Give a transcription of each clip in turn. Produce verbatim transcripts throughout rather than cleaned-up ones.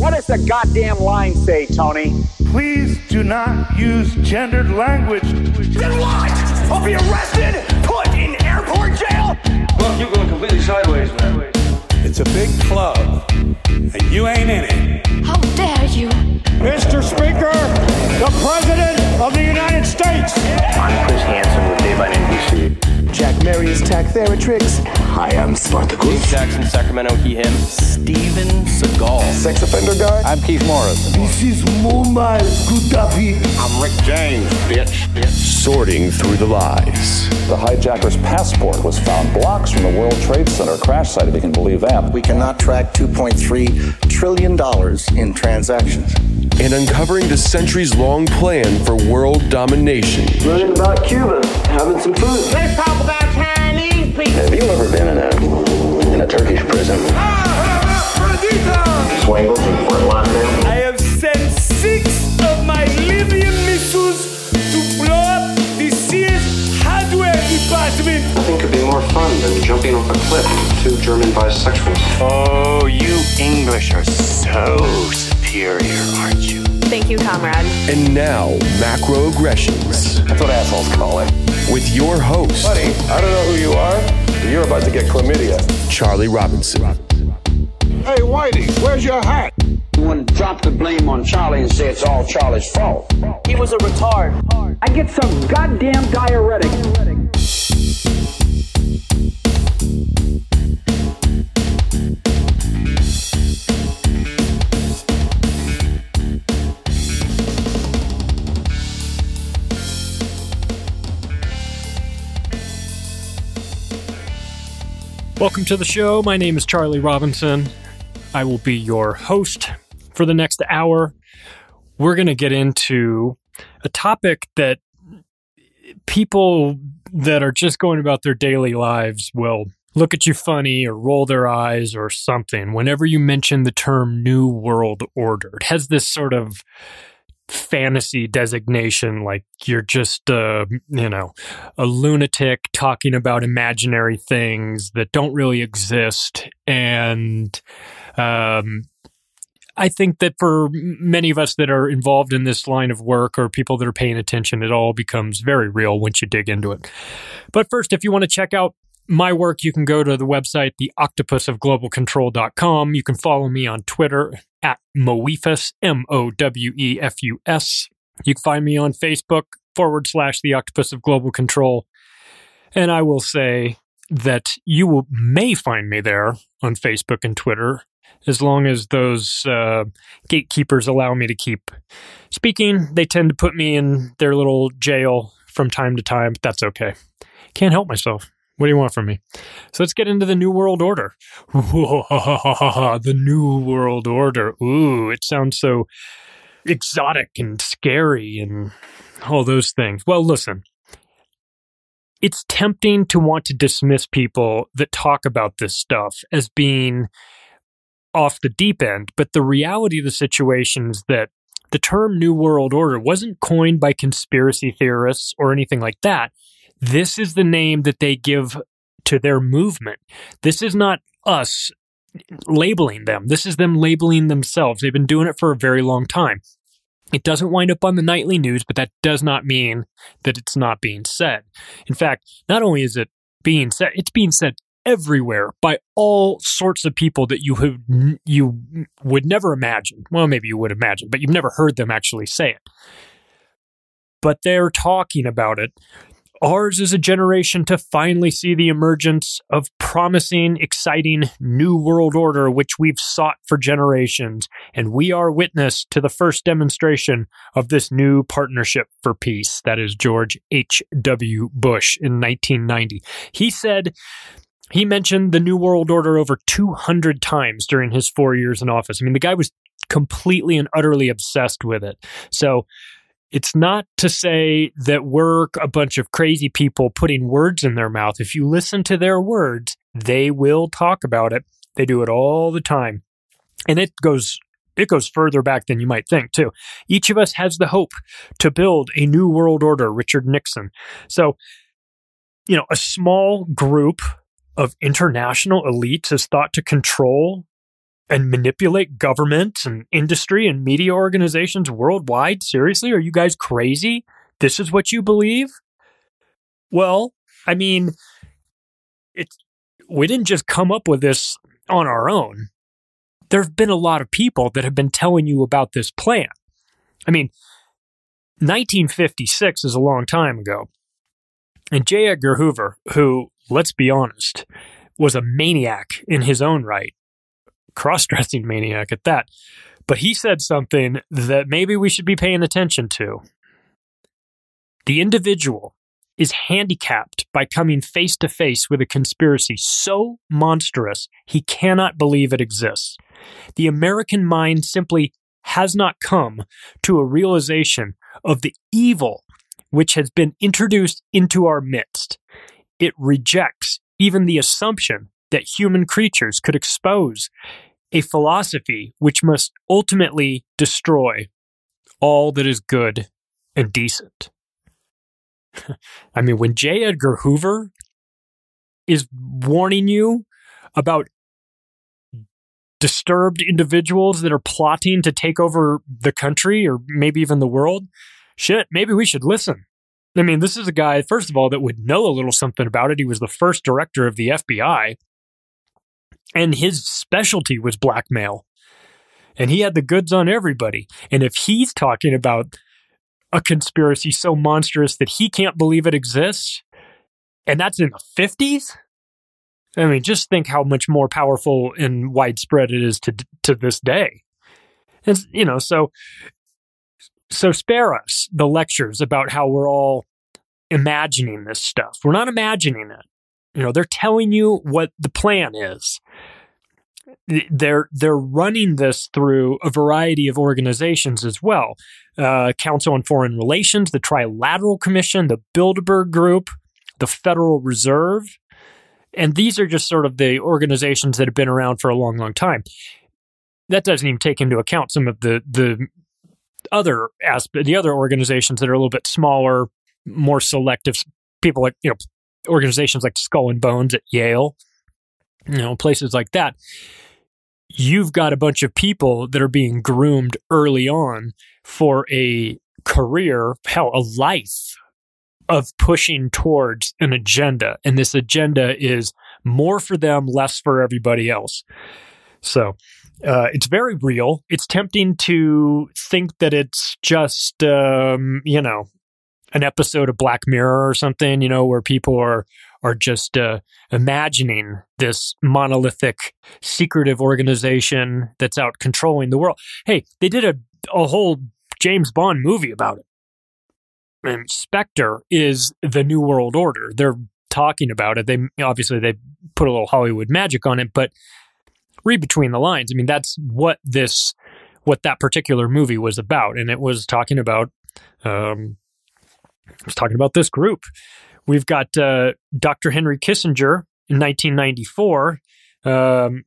What does the goddamn line say, Tony? Please do not use gendered language. Then what? I'll be arrested, put in airport jail? Well, you're going completely sideways, man. It's a big club, and you ain't in it. How dare you? Mister Speaker, the President of the United States. I'm Chris Hansen with Daylight N B C. Jack Marius Tack Theratrix. Hi, I'm Spartacus. Jackson, Sacramento, he, him. Steven Seagal. Sex offender guy. I'm Keith Morris. This is Muammar Gaddafi. I'm Rick James, bitch. bitch. Sorting through the lies. The hijacker's passport was found blocks from the World Trade Center crash site, if you can believe that. We cannot track two point three trillion dollars in transactions. And uncovering the centuries-long plan for world domination. Learning about Cuba, having some food. Let's talk about Chinese people. Have you ever been in a in a Turkish prison? Swangles in Fort Lauderdale. I have sent six of my Libyan missiles to blow up the Sears hardware department. Nothing could be more fun than jumping off a cliff with two German bisexuals. Oh, you English are so superior, aren't you? Thank you, comrade. And now, macroaggressions. That's what assholes call it. With your host. Buddy, I don't know who you are, but you're about to get chlamydia. Charlie Robinson. Hey, Whitey, where's your hat? You want to drop the blame on Charlie and say it's all Charlie's fault. He was a retard. I get some goddamn diuretic. Welcome to the show. My name is Charlie Robinson. I will be your host for the next hour. We're going to get into a topic that people that are just going about their daily lives will look at you funny or roll their eyes or something whenever you mention the term New World Order. It has this sort of fantasy designation, like you're just uh you know a lunatic talking about imaginary things that don't really exist. And um I think that for many of us that are involved in this line of work or people that are paying attention, it all becomes very real once you dig into it. But first, if you want to check out my work, you can go to the website, the octopus of global control dot com. You can follow me on Twitter at Mowefus, M O W E F U S. You can find me on Facebook, forward slash the Octopus of Global Control. And I will say that you will, may find me there on Facebook and Twitter, as long as those uh, gatekeepers allow me to keep speaking. They tend to put me in their little jail from time to time, but that's okay. Can't help myself. What do you want from me? So let's get into the New World Order. The New World Order. Ooh, it sounds so exotic and scary and all those things. Well, listen, it's tempting to want to dismiss people that talk about this stuff as being off the deep end, but the reality of the situation is that the term New World Order wasn't coined by conspiracy theorists or anything like that. This is the name that they give to their movement. This is not us labeling them. This is them labeling themselves. They've been doing it for a very long time. It doesn't wind up on the nightly news, but that does not mean that it's not being said. In fact, not only is it being said, it's being said everywhere by all sorts of people that you have, you would never imagine. Well, maybe you would imagine, but you've never heard them actually say it. But they're talking about it. Ours is a generation to finally see the emergence of promising, exciting new world order, which we've sought for generations, and we are witness to the first demonstration of this new partnership for peace. That is George H W. Bush in nineteen ninety. He said, he mentioned the new world order over two hundred times during his four years in office. I mean, the guy was completely and utterly obsessed with it. So it's not to say that we're a bunch of crazy people putting words in their mouth. If you listen to their words, they will talk about it. They do it all the time. And it goes it goes further back than you might think, too. Each of us has the hope to build a new world order, Richard Nixon. So, you know, a small group of international elites is thought to control and manipulate government and industry and media organizations worldwide? Seriously? Are you guys crazy? This is what you believe? Well, I mean, it's, we didn't just come up with this on our own. There have been a lot of people that have been telling you about this plan. I mean, nineteen fifty-six is a long time ago. And J. Edgar Hoover, who, let's be honest, was a maniac in his own right, cross-dressing maniac at that, but he said something that maybe we should be paying attention to. The individual is handicapped by coming face-to-face with a conspiracy so monstrous he cannot believe it exists. The American mind simply has not come to a realization of the evil which has been introduced into our midst. It rejects even the assumption that human creatures could expose a philosophy which must ultimately destroy all that is good and decent. I mean, when J. Edgar Hoover is warning you about disturbed individuals that are plotting to take over the country or maybe even the world, shit, maybe we should listen. I mean, this is a guy, first of all, that would know a little something about it. He was the first director of the F B I, and his specialty was blackmail. And he had the goods on everybody. And if he's talking about a conspiracy so monstrous that he can't believe it exists, and that's in the fifties? I mean, just think how much more powerful and widespread it is to to this day. And, you know, so so spare us the lectures about how we're all imagining this stuff. We're not imagining it. You know, they're telling you what the plan is. They're they're running this through a variety of organizations as well. Uh, Council on Foreign Relations, the Trilateral Commission, the Bilderberg Group, the Federal Reserve. And these are just sort of the organizations that have been around for a long, long time. That doesn't even take into account some of the the other aspect, the other organizations that are a little bit smaller, more selective. People like, you know, organizations like Skull and Bones at Yale, you know, places like that. You've got a bunch of people that are being groomed early on for a career, hell, a life of pushing towards an agenda. And this agenda is more for them, less for everybody else. So uh, it's very real. It's tempting to think that it's just, um, you know, an episode of Black Mirror or something, you know, where people are are just uh, imagining this monolithic, secretive organization that's out controlling the world. Hey, they did a, a whole James Bond movie about it. And Spectre is the New World Order. They're talking about it. They obviously they put a little Hollywood magic on it, but read between the lines. I mean, that's what this, what that particular movie was about, and it was talking about, um, it was talking about this group. We've got uh, Doctor Henry Kissinger in nineteen ninety-four um,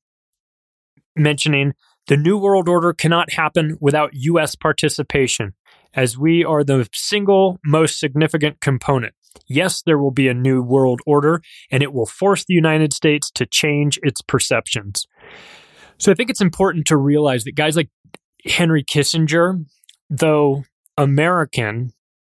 mentioning the New World Order cannot happen without U S participation, as we are the single most significant component. Yes, there will be a new world order, and it will force the United States to change its perceptions. So I think it's important to realize that guys like Henry Kissinger, though American,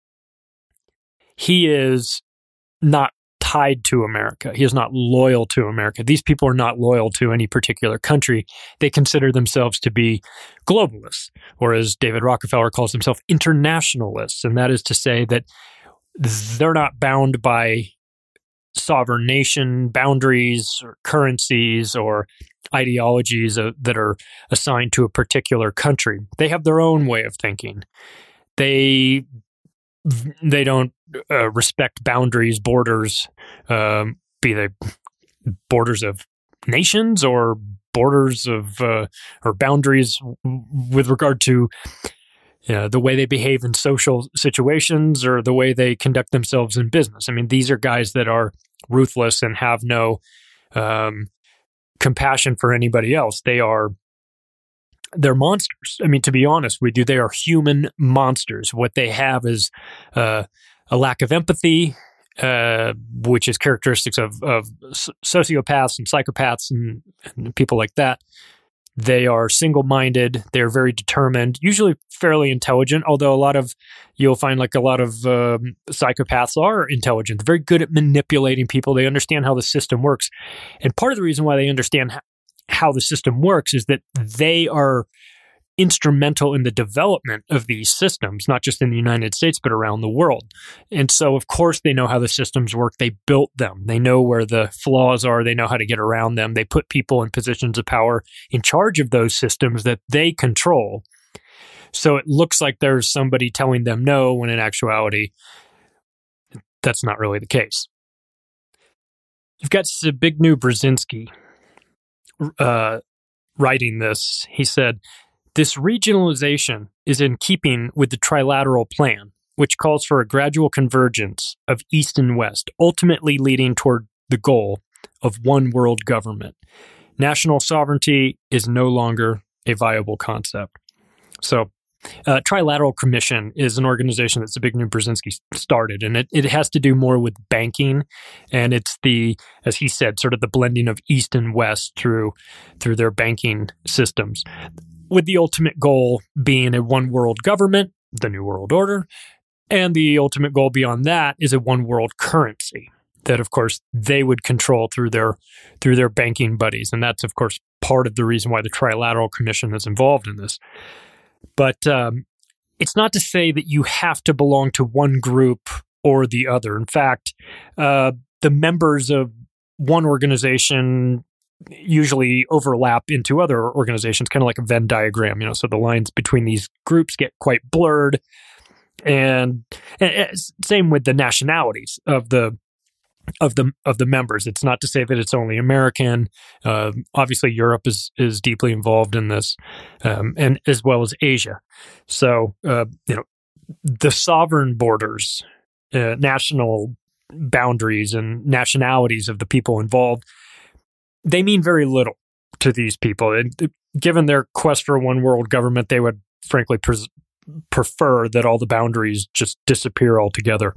he is not tied to America. He is not loyal to America. These people are not loyal to any particular country. They consider themselves to be globalists, or as David Rockefeller calls himself, internationalists. And that is to say that they're not bound by sovereign nation boundaries or currencies or ideologies uh, that are assigned to a particular country. They have their own way of thinking. They they don't uh, respect boundaries, borders, um, be they borders of nations or borders of uh, or boundaries with regard to uh, the way they behave in social situations or the way they conduct themselves in business. I mean, these are guys that are ruthless and have no um, compassion for anybody else. They are They're monsters. I mean, to be honest with you, they are human monsters. What they have is uh, a lack of empathy, uh, which is characteristics of, of sociopaths and psychopaths and, and people like that. They are single-minded. They're very determined, usually fairly intelligent, although a lot of, you'll find like a lot of um, psychopaths are intelligent. They're very good at manipulating people. They understand how the system works. And part of the reason why they understand how the system works is that they are instrumental in the development of these systems, not just in the United States, but around the world. And so, of course, they know how the systems work. They built them. They know where the flaws are. They know how to get around them. They put people in positions of power in charge of those systems that they control. So it looks like there's somebody telling them no, when in actuality, that's not really the case. You've got Zbigniew Brzezinski uh, writing this. He said, "This regionalization is in keeping with the trilateral plan, which calls for a gradual convergence of East and West, ultimately leading toward the goal of one world government. National sovereignty is no longer a viable concept." So, uh, Trilateral Commission is an organization that Zbigniew Brzezinski started, and it, it has to do more with banking, and it's the, as he said, sort of the blending of East and West through through their banking systems, with the ultimate goal being a one world government, the New World Order, and the ultimate goal beyond that is a one world currency that, of course, they would control through their through their banking buddies. And that's, of course, part of the reason why the Trilateral Commission is involved in this. But um, it's not to say that you have to belong to one group or the other. In fact, uh, the members of one organization usually overlap into other organizations, kind of like a Venn diagram, you know, so the lines between these groups get quite blurred. And, and same with the nationalities of the of the of the members. It's not to say that it's only American. Uh, obviously, Europe is is deeply involved in this, um, and as well as Asia. So, uh, you know, the sovereign borders, uh, national boundaries, and nationalities of the people involved, they mean very little to these people. And given their quest for a one world government, they would frankly pres- prefer that all the boundaries just disappear altogether.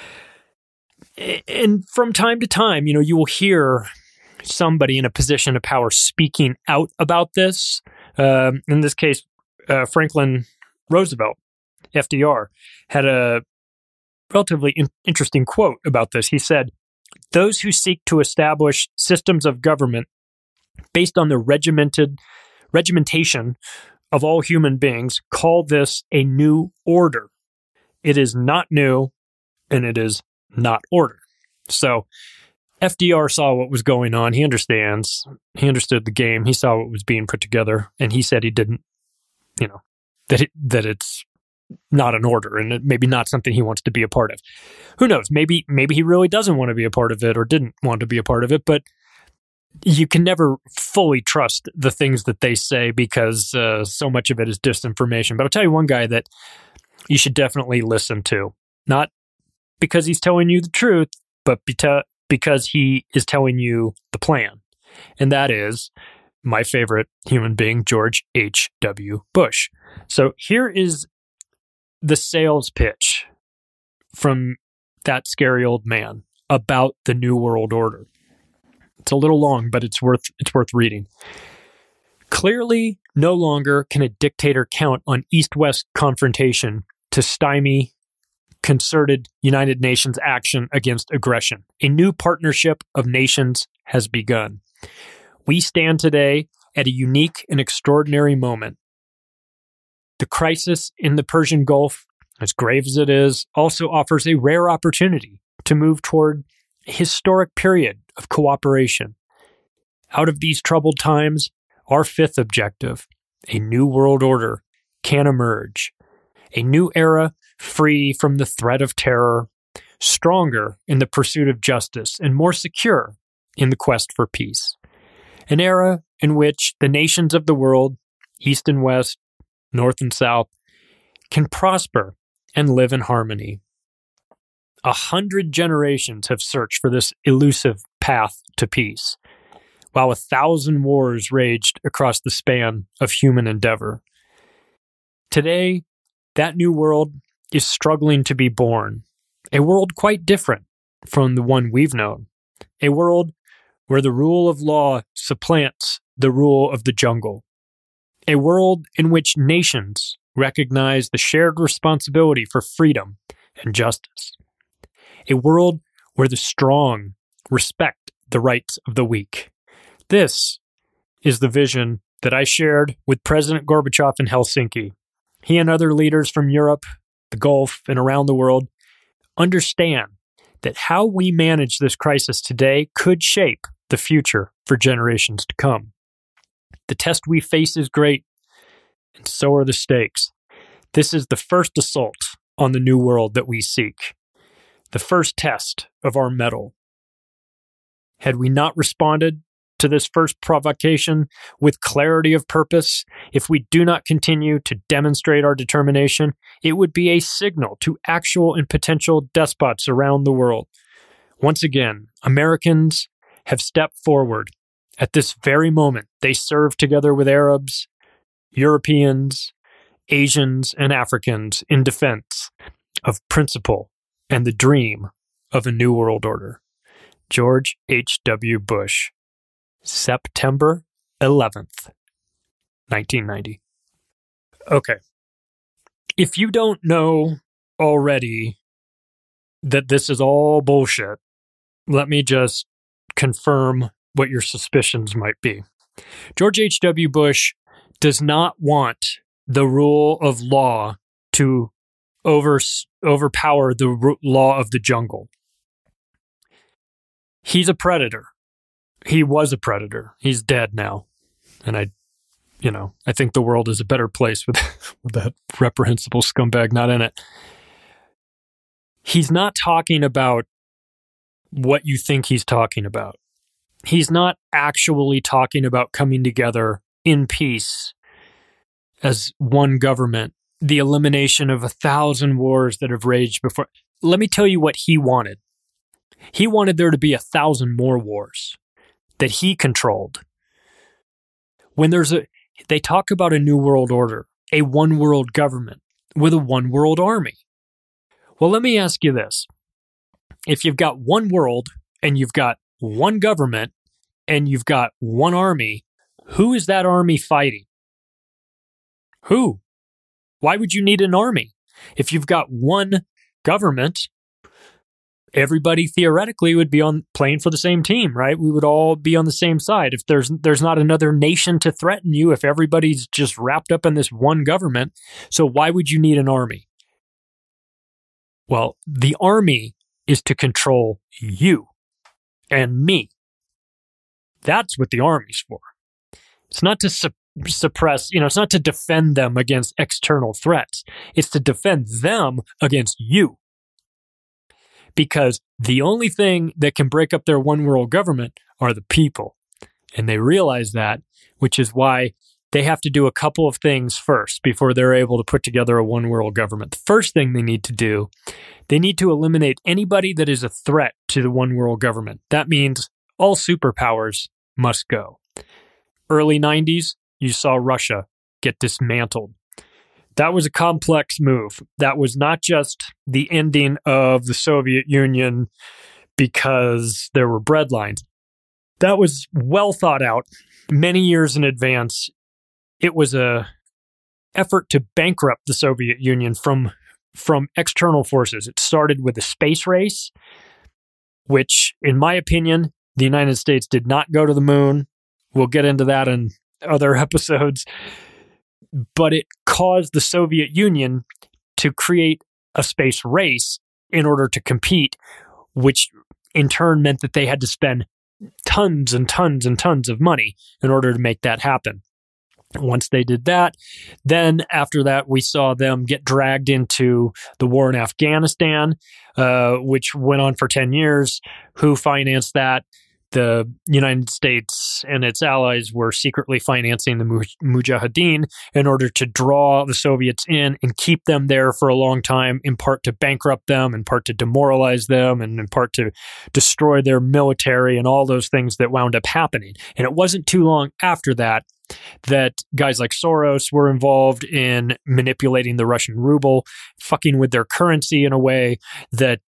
And from time to time, you know, you will hear somebody in a position of power speaking out about this. Um, in this case, uh, Franklin Roosevelt, F D R, had a relatively in- interesting quote about this. He said, "Those who seek to establish systems of government based on the regimented regimentation of all human beings call this a new order. It is not new, and it is not order." So F D R saw what was going on. He understands. He understood the game. He saw what was being put together, and he said he didn't, you know, that it, that it's not an order, and it maybe not something he wants to be a part of. Who knows? Maybe maybe he really doesn't want to be a part of it, or didn't want to be a part of it. But you can never fully trust the things that they say, because uh, so much of it is disinformation. But I'll tell you one guy that you should definitely listen to, not because he's telling you the truth, but beta- because he is telling you the plan. And that is my favorite human being, George H W. Bush. So here is the sales pitch from that scary old man about the New World Order. It's a little long, but it's worth it's worth reading. "Clearly, no longer can a dictator count on East-West confrontation to stymie concerted United Nations action against aggression. A new partnership of nations has begun. We stand today at a unique and extraordinary moment. The crisis in the Persian Gulf, as grave as it is, also offers a rare opportunity to move toward a historic period of cooperation. Out of these troubled times, our fifth objective, a new world order, can emerge. A new era free from the threat of terror, stronger in the pursuit of justice, and more secure in the quest for peace. An era in which the nations of the world, East and West, North and South, can prosper and live in harmony. A hundred generations have searched for this elusive path to peace, while a thousand wars raged across the span of human endeavor. Today, that new world is struggling to be born, a world quite different from the one we've known, a world where the rule of law supplants the rule of the jungle, A world in which nations recognize the shared responsibility for freedom and justice. A world where the strong respect the rights of the weak. This is the vision that I shared with President Gorbachev in Helsinki. He and other leaders from Europe, the Gulf, and around the world understand that how we manage this crisis today could shape the future for generations to come. The test we face is great, and so are the stakes. This is the first assault on the new world that we seek, the first test of our mettle. Had we not responded to this first provocation with clarity of purpose, if we do not continue to demonstrate our determination, it would be a signal to actual and potential despots around the world. Once again, Americans have stepped forward. At this very moment, they serve together with Arabs, Europeans, Asians, and Africans in defense of principle and the dream of a new world order. George H W. Bush, September eleventh, nineteen ninety. Okay. If you don't know already that this is all bullshit, let me just confirm what your suspicions might be. George H W. Bush does not want the rule of law to over, overpower the ru- law of the jungle. He's a predator. He was a predator. He's dead now. And I, you know, I think the world is a better place with, with that reprehensible scumbag not in it. He's not talking about what you think he's talking about. He's not actually talking about coming together in peace as one government, the elimination of a thousand wars that have raged before. Let me tell you what he wanted. He wanted there to be a thousand more wars that he controlled. When there's a, they talk about a new world order, a one world government with a one world army. Well, let me ask you this. If you've got one world and you've got one government and you've got one army, who is that army fighting? Who? Why would you need an army? If you've got one government, everybody theoretically would be on playing for the same team, right? We would all be on the same side. If there's there's not another nation to threaten you, if everybody's just wrapped up in this one government, so why would you need an army? Well, the army is to control you and me. That's what the army's for. It's not to su- suppress, you know, it's not to defend them against external threats. It's to defend them against you. Because the only thing that can break up their one world government are the people. And they realize that, which is why they have to do a couple of things first before they're able to put together a one world government. The first thing they need to do, they need to eliminate anybody that is a threat to the one world government. That means all superpowers must go. Early nineties, you saw Russia get dismantled. That was a complex move. That was not just the ending of the Soviet Union because there were breadlines. That was well thought out, many years in advance. It was a effort to bankrupt the Soviet Union from, from external forces. It started with the space race, which, in my opinion, the United States did not go to the moon. We'll get into that in other episodes. But it caused the Soviet Union to create a space race in order to compete, which in turn meant that they had to spend tons and tons and tons of money in order to make that happen. Once they did that, then after that, we saw them get dragged into the war in Afghanistan, uh, which went on for ten years. Who financed that? The United States and its allies were secretly financing the Mujahideen in order to draw the Soviets in and keep them there for a long time, in part to bankrupt them, in part to demoralize them, and in part to destroy their military and all those things that wound up happening. And it wasn't too long after that that guys like Soros were involved in manipulating the Russian ruble, fucking with their currency in a way that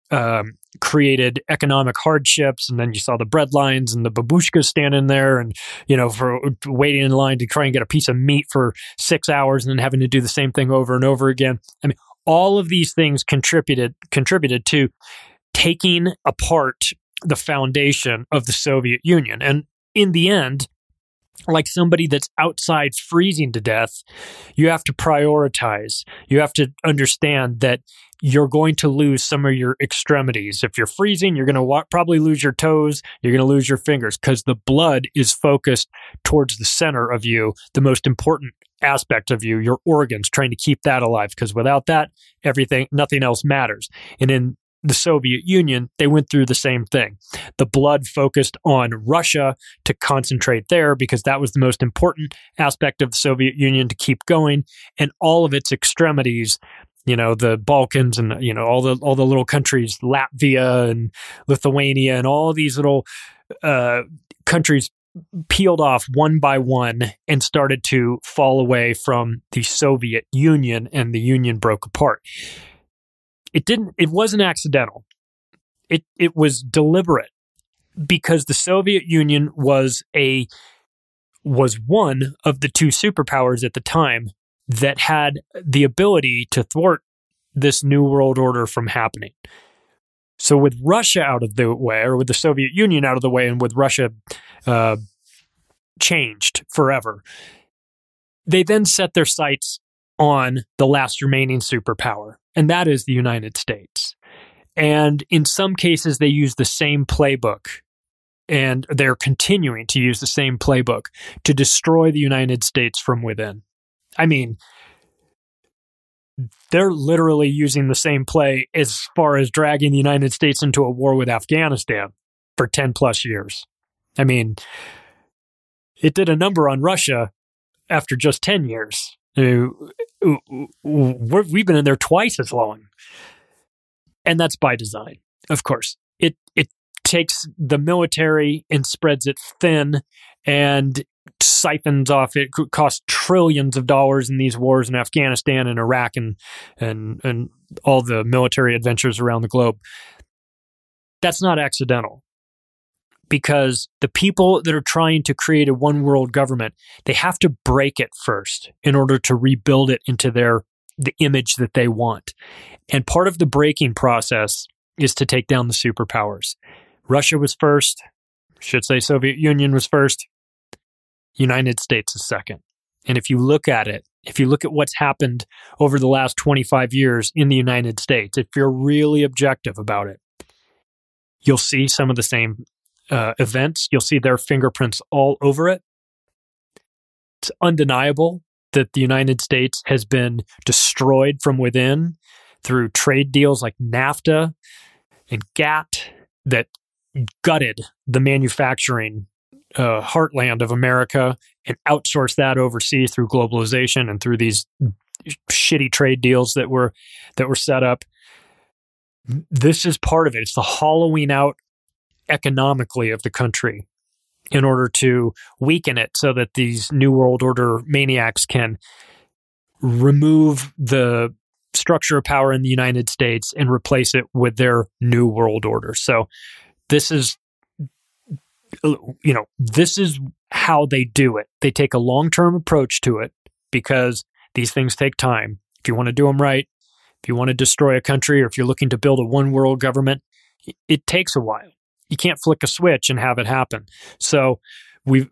um, created economic hardships. And then you saw the bread lines and the babushkas standing there and, you know, for waiting in line to try and get a piece of meat for six hours and then having to do the same thing over and over again. I mean, all of these things contributed contributed to taking apart the foundation of the Soviet Union. And in the end, like somebody that's outside freezing to death, you have to prioritize. You have to understand that you're going to lose some of your extremities. If you're freezing, you're going to wa- probably lose your toes. You're going to lose your fingers because the blood is focused towards the center of you, the most important aspect of you, your organs, trying to keep that alive. Because without that, everything, nothing else matters. And in the Soviet Union, they went through the same thing. The blood focused on Russia to concentrate there because that was the most important aspect of the Soviet Union to keep going, and all of its extremities, you know, the Balkans and, you know, all the all the little countries, Latvia and Lithuania and all these little uh, countries peeled off one by one and started to fall away from the Soviet Union, and the Union broke apart. It didn't, it wasn't accidental. It it was deliberate because the Soviet Union was a was one of the two superpowers at the time that had the ability to thwart this new world order from happening. So with Russia out of the way, or with the Soviet Union out of the way, and with Russia uh, changed forever, they then set their sights on the last remaining superpower, and that is the United States. And in some cases, they use the same playbook, and they're continuing to use the same playbook to destroy the United States from within. I mean, they're literally using the same play as far as dragging the United States into a war with Afghanistan for ten plus years. I mean, it did a number on Russia after just ten years. We're, we've been in there twice as long. And that's by design, of course. It it takes the military and spreads it thin and siphons off. It costs trillions of dollars in these wars in Afghanistan and Iraq and, and, and all the military adventures around the globe. That's not accidental. Because the people that are trying to create a one world government, they have to break it first in order to rebuild it into their the image that they want. And part of the breaking process is to take down the superpowers. Russia was first, should say Soviet Union was first, United States is second. And if you look at it, if you look at what's happened over the last twenty-five years in the United States, if you're really objective about it, you'll see some of the same Uh, events. You'll see their fingerprints all over it. It's undeniable that the United States has been destroyed from within through trade deals like NAFTA and GATT that gutted the manufacturing uh, heartland of America and outsourced that overseas through globalization and through these shitty trade deals that were that were set up. This is part of it. It's the hollowing out economically of the country in order to weaken it so that these New World Order maniacs can remove the structure of power in the United States and replace it with their New World Order. So this is, you know, this is how they do it. They take a long-term approach to it because these things take time. If you want to do them right, if you want to destroy a country, or if you're looking to build a one-world government, it takes a while. You can't flick a switch and have it happen. So we,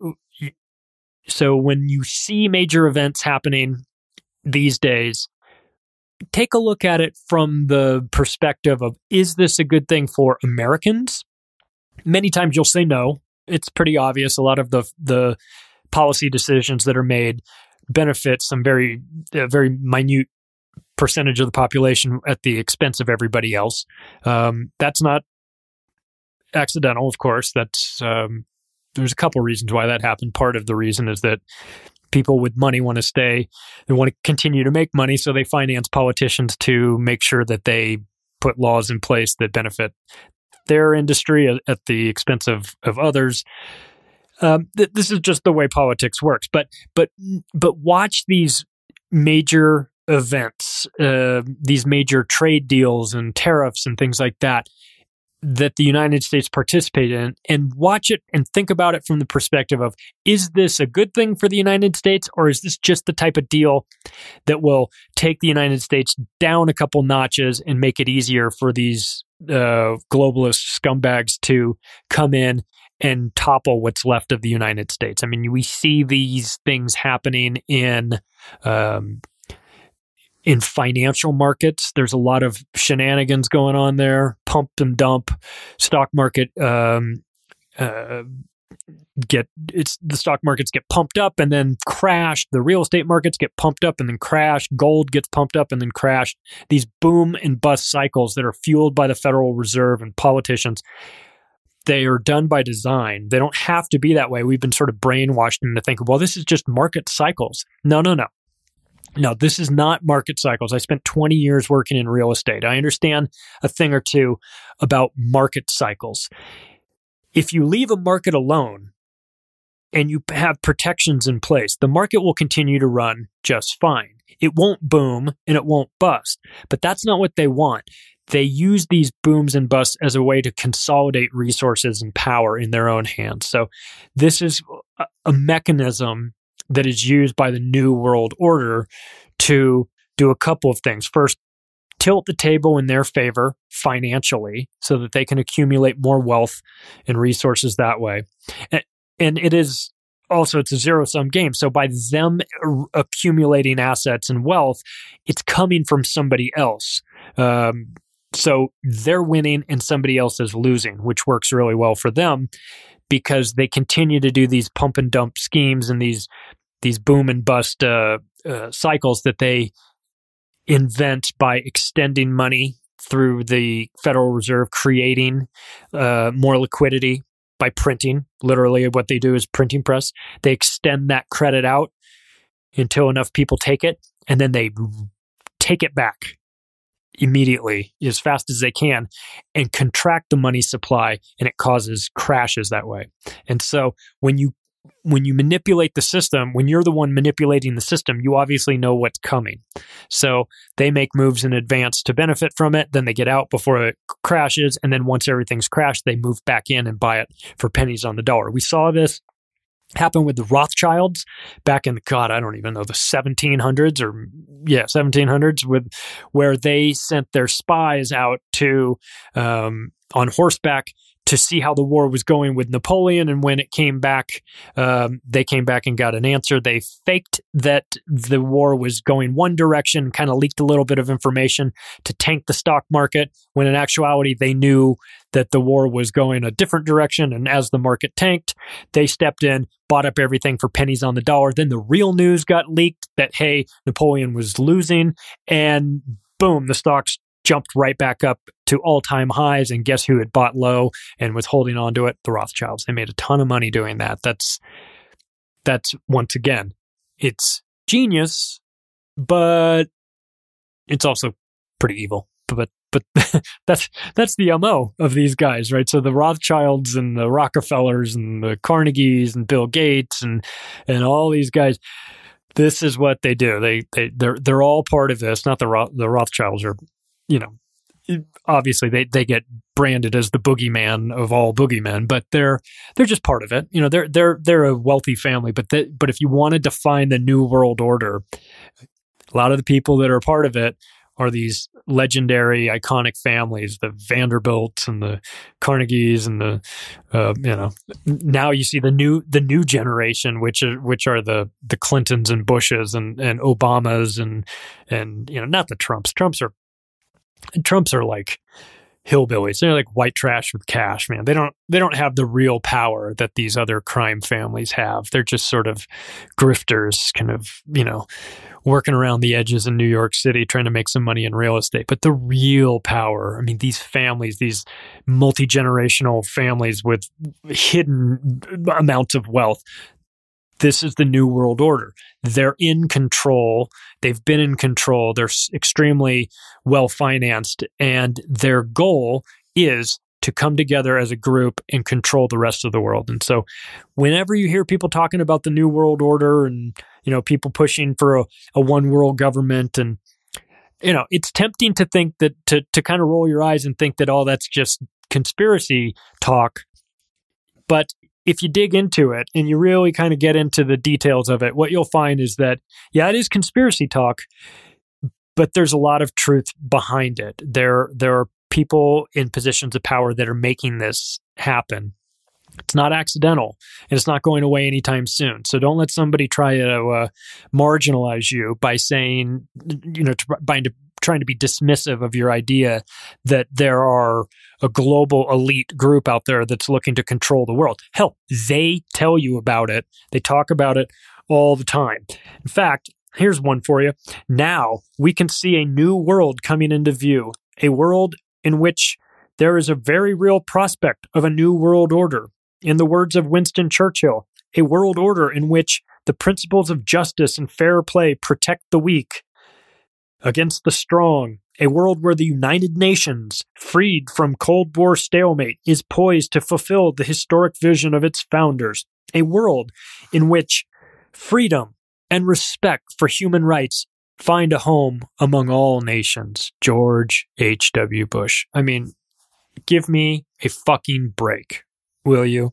so when you see major events happening these days, take a look at it from the perspective of, is this a good thing for Americans? Many times you'll say no. It's pretty obvious. A lot of the the policy decisions that are made benefit some very, uh, very minute percentage of the population at the expense of everybody else. Um, that's not accidental, of course. That's um, there's a couple reasons why that happened. Part of the reason is that people with money want to stay, they want to continue to make money, so they finance politicians to make sure that they put laws in place that benefit their industry at, at the expense of, of others. Um, th- this is just the way politics works. But but but watch these major events, uh, these major trade deals and tariffs and things like that, that the United States participated in, and watch it and think about it from the perspective of, is this a good thing for the United States, or is this just the type of deal that will take the United States down a couple notches and make it easier for these uh, globalist scumbags to come in and topple what's left of the United States? I mean, we see these things happening in um, in financial markets. There's a lot of shenanigans going on there, pump and dump, stock market um, uh, get it's the stock markets get pumped up and then crash. The real estate markets get pumped up and then crash. Gold gets pumped up and then crash. These boom and bust cycles that are fueled by the Federal Reserve and politicians. They are done by design. They don't have to be that way. We've been sort of brainwashed into thinking, well, this is just market cycles. No, no, no. No, this is not market cycles. I spent twenty years working in real estate. I understand a thing or two about market cycles. If you leave a market alone and you have protections in place, the market will continue to run just fine. It won't boom and it won't bust, but that's not what they want. They use these booms and busts as a way to consolidate resources and power in their own hands. So this is a mechanism that is used by the New World Order to do a couple of things. First, tilt the table in their favor financially so that they can accumulate more wealth and resources that way. And, and it is also, it's a zero-sum game. So by them accumulating assets and wealth, it's coming from somebody else. Um, so they're winning and somebody else is losing, which works really well for them, because they continue to do these pump and dump schemes and these these boom and bust uh, uh, cycles that they invent by extending money through the Federal Reserve, creating uh, more liquidity by printing. Literally what they do is printing press. They extend that credit out until enough people take it, and then they take it back immediately as fast as they can and contract the money supply, and it causes crashes that way. And so when you when you manipulate the system, when you're the one manipulating the system, you obviously know what's coming. So they make moves in advance to benefit from it, then they get out before it crashes, and then once everything's crashed, they move back in and buy it for pennies on the dollar. We saw this happen with the Rothschilds back in the, God, I don't even know, the seventeen hundreds or, yeah, seventeen hundreds, with where they sent their spies out to, um, on horseback to see how the war was going with Napoleon. And when it came back, um, they came back and got an answer. They faked that the war was going one direction, kind of leaked a little bit of information to tank the stock market, when in actuality, they knew that the war was going a different direction. And as the market tanked, they stepped in, bought up everything for pennies on the dollar. Then the real news got leaked that, hey, Napoleon was losing, and boom, the stocks jumped right back up to all-time highs, and guess who had bought low and was holding on to it? The Rothschilds. They made a ton of money doing that. That's, that's once again, it's genius, but it's also pretty evil. But but that's that's the M O of these guys, right? So the Rothschilds and the Rockefellers and the Carnegies and Bill Gates and and all these guys, this is what they do. They they they're they're all part of this. Not the Roth, the Rothschilds are, you know, obviously they, they get branded as the boogeyman of all boogeymen, but they're they're just part of it. You know, they're they're they're a wealthy family, but they, but if you want to define the New World Order, a lot of the people that are part of it are these legendary, iconic families, the Vanderbilts and the Carnegies and the uh, you know. Now you see the new the new generation, which are which are the the Clintons and Bushes and and Obamas and and you know, not the Trumps. Trumps are Trumps are like hillbillies. They're like white trash with cash, man. They don't they don't have the real power that these other crime families have. They're just sort of grifters, kind of, you know, working around the edges in New York City trying to make some money in real estate. But the real power, I mean, these families, these multi-generational families with hidden amounts of wealth, this is the New World Order. They're in control. They've been in control. They're extremely well-financed. And their goal is to come together as a group and control the rest of the world. And so whenever you hear people talking about the New World Order and, you know, people pushing for a, a one world government, and, you know, it's tempting to think that, to, to kind of roll your eyes and think that, oh, that's just conspiracy talk. But if you dig into it and you really kind of get into the details of it, what you'll find is that, yeah, it is conspiracy talk, but there's a lot of truth behind it. There, there are people in positions of power that are making this happen. It's not accidental, and it's not going away anytime soon. So don't let somebody try to uh, marginalize you by saying, you know, by trying to be dismissive of your idea that there are a global elite group out there that's looking to control the world. Hell, they tell you about it. They talk about it all the time. In fact, here's one for you. Now we can see a new world coming into view, a world in which there is a very real prospect of a new world order. In the words of Winston Churchill, a world order in which the principles of justice and fair play protect the weak against the strong, a world where the United Nations, freed from Cold War stalemate, is poised to fulfill the historic vision of its founders, a world in which freedom and respect for human rights find a home among all nations. George H W. Bush. I mean, give me a fucking break, will you?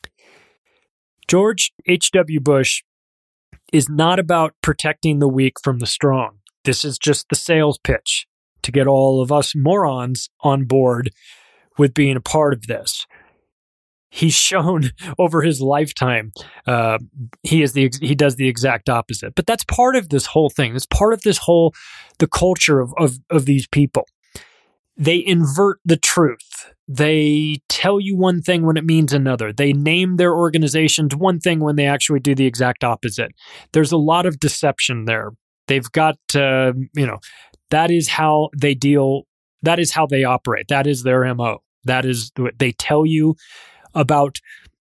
George H W. Bush is not about protecting the weak from the strong. This is just the sales pitch to get all of us morons on board with being a part of this. He's shown over his lifetime, uh, he is the he does the exact opposite. But that's part of this whole thing. It's part of this whole the culture of of, of these people. They invert the truth. They tell you one thing when it means another. They name their organizations one thing when they actually do the exact opposite. There's a lot of deception there. They've got, uh, you know, that is how they deal. That is how they operate. That is their M O. That is what they tell you about.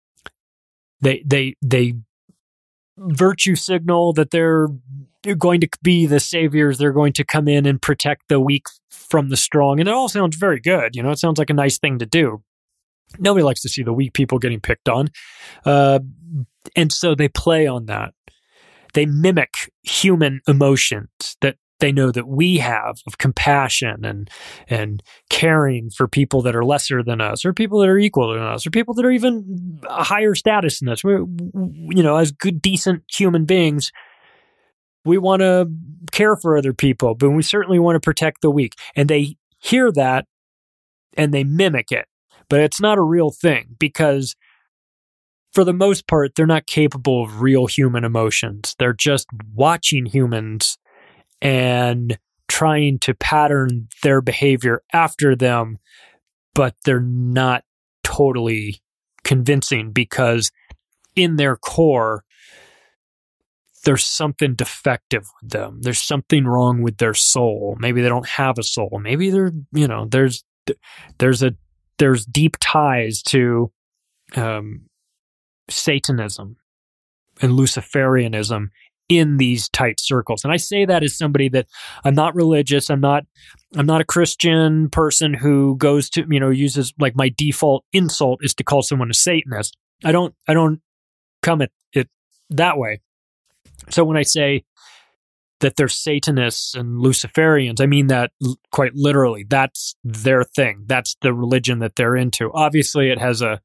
They they they virtue signal that they're going to be the saviors. They're going to come in and protect the weak from the strong. And it all sounds very good. You know, it sounds like a nice thing to do. Nobody likes to see the weak people getting picked on. Uh, and so they play on that. They mimic human emotions that they know that we have of compassion and and caring for people that are lesser than us, or people that are equal to us, or people that are even a higher status than us. We're, you know, as good, decent human beings, we want to care for other people, but we certainly want to protect the weak. And they hear that and they mimic it. But it's not a real thing, because for the most part, they're not capable of real human emotions. They're just watching humans and trying to pattern their behavior after them, but they're not totally convincing, because in their core, there's something defective with them. There's something wrong with their soul. Maybe they don't have a soul. Maybe they're, you know, there's there's a there's deep ties to um, Satanism and Luciferianism in these tight circles. And I say that as somebody that I'm not religious. I'm not I'm not a Christian person who goes to, you know, uses, like, my default insult is to call someone a Satanist. I don't I don't come at it that way. So when I say that they're Satanists and Luciferians, I mean that l- quite literally. That's their thing. That's the religion that they're into. Obviously, it has a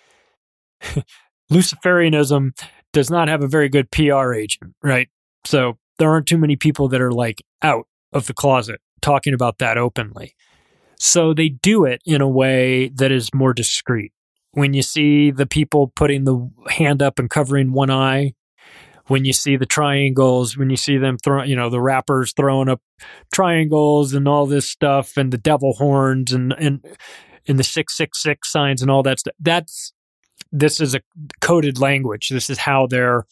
Luciferianism does not have a very good P R agent, right? So there aren't too many people that are, like, out of the closet talking about that openly. So they do it in a way that is more discreet. When you see the people putting the hand up and covering one eye, when you see the triangles, when you see them throw, you know, the rappers throwing up triangles and all this stuff, and the devil horns and and and the six six six signs and all that stuff, that's this is a coded language. This is how they're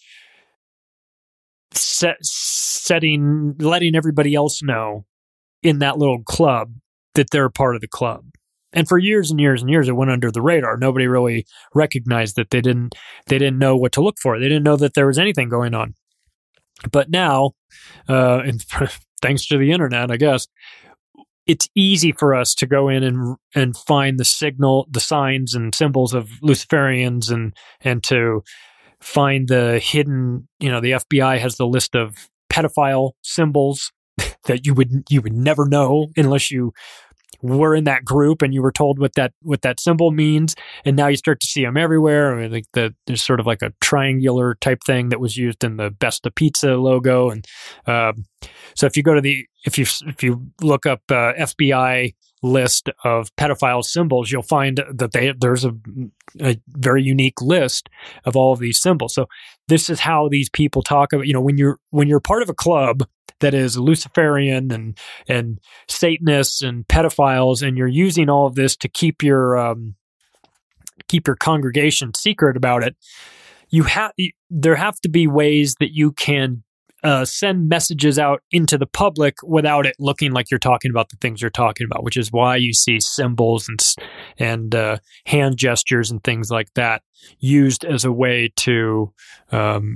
set, setting, letting everybody else know in that little club that they're a part of the club. And for years and years and years, it went under the radar. Nobody really recognized that they didn't they didn't know what to look for. They didn't know that there was anything going on. But now, uh, and thanks to the internet, I guess, it's easy for us to go in and and find the signal, the signs and symbols of Luciferians, and and to find the hidden, you know, the F B I has the list of pedophile symbols that you would you would never know unless you were in that group and you were told what that what that symbol means. And now you start to see them everywhere. I mean, like the there's sort of like a triangular type thing that was used in the Besta Pizza logo. And um, so if you go to the if you if you look up uh, F B I list of pedophile symbols, you'll find that they there's a, a very unique list of all of these symbols. So this is how these people talk about, you know, when you're when you're part of a club that is Luciferian and and Satanists and pedophiles, and you're using all of this to keep your um, keep your congregation secret about it, you have there have to be ways that you can Uh, send messages out into the public without it looking like you're talking about the things you're talking about, which is why you see symbols and and uh, hand gestures and things like that used as a way to um,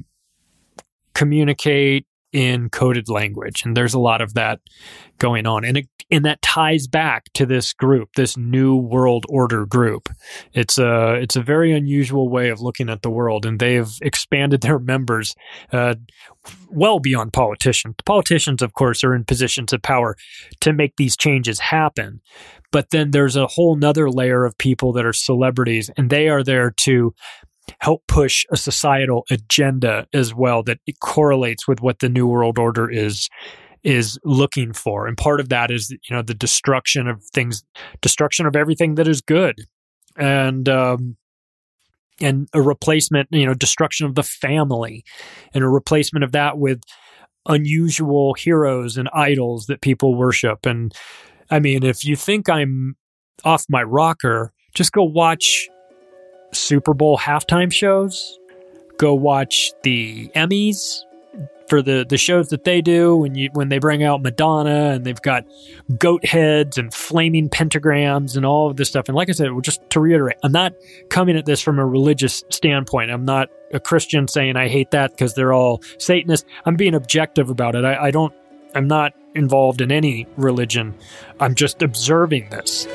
communicate in coded language. And there's a lot of that going on. And it, and that ties back to this group, this New World Order group. It's a, it's a very unusual way of looking at the world, and they've expanded their members uh, well beyond politicians. Politicians, of course, are in positions of power to make these changes happen. But then there's a whole nother layer of people that are celebrities, and they are there to help push a societal agenda as well that it correlates with what the New World Order is is looking for. And part of that is, you know, the destruction of things, destruction of everything that is good, and um, and a replacement, you know, destruction of the family, and a replacement of that with unusual heroes and idols that people worship. And I mean, if you think I'm off my rocker, just go watch Super Bowl halftime shows. Go watch the Emmys for the, the shows that they do when you when they bring out Madonna, and they've got goat heads and flaming pentagrams and all of this stuff. And like I said, just to reiterate, I'm not coming at this from a religious standpoint. I'm not a Christian saying I hate that because they're all Satanists. I'm being objective about it. I, I don't. I'm not involved in any religion. I'm just observing this.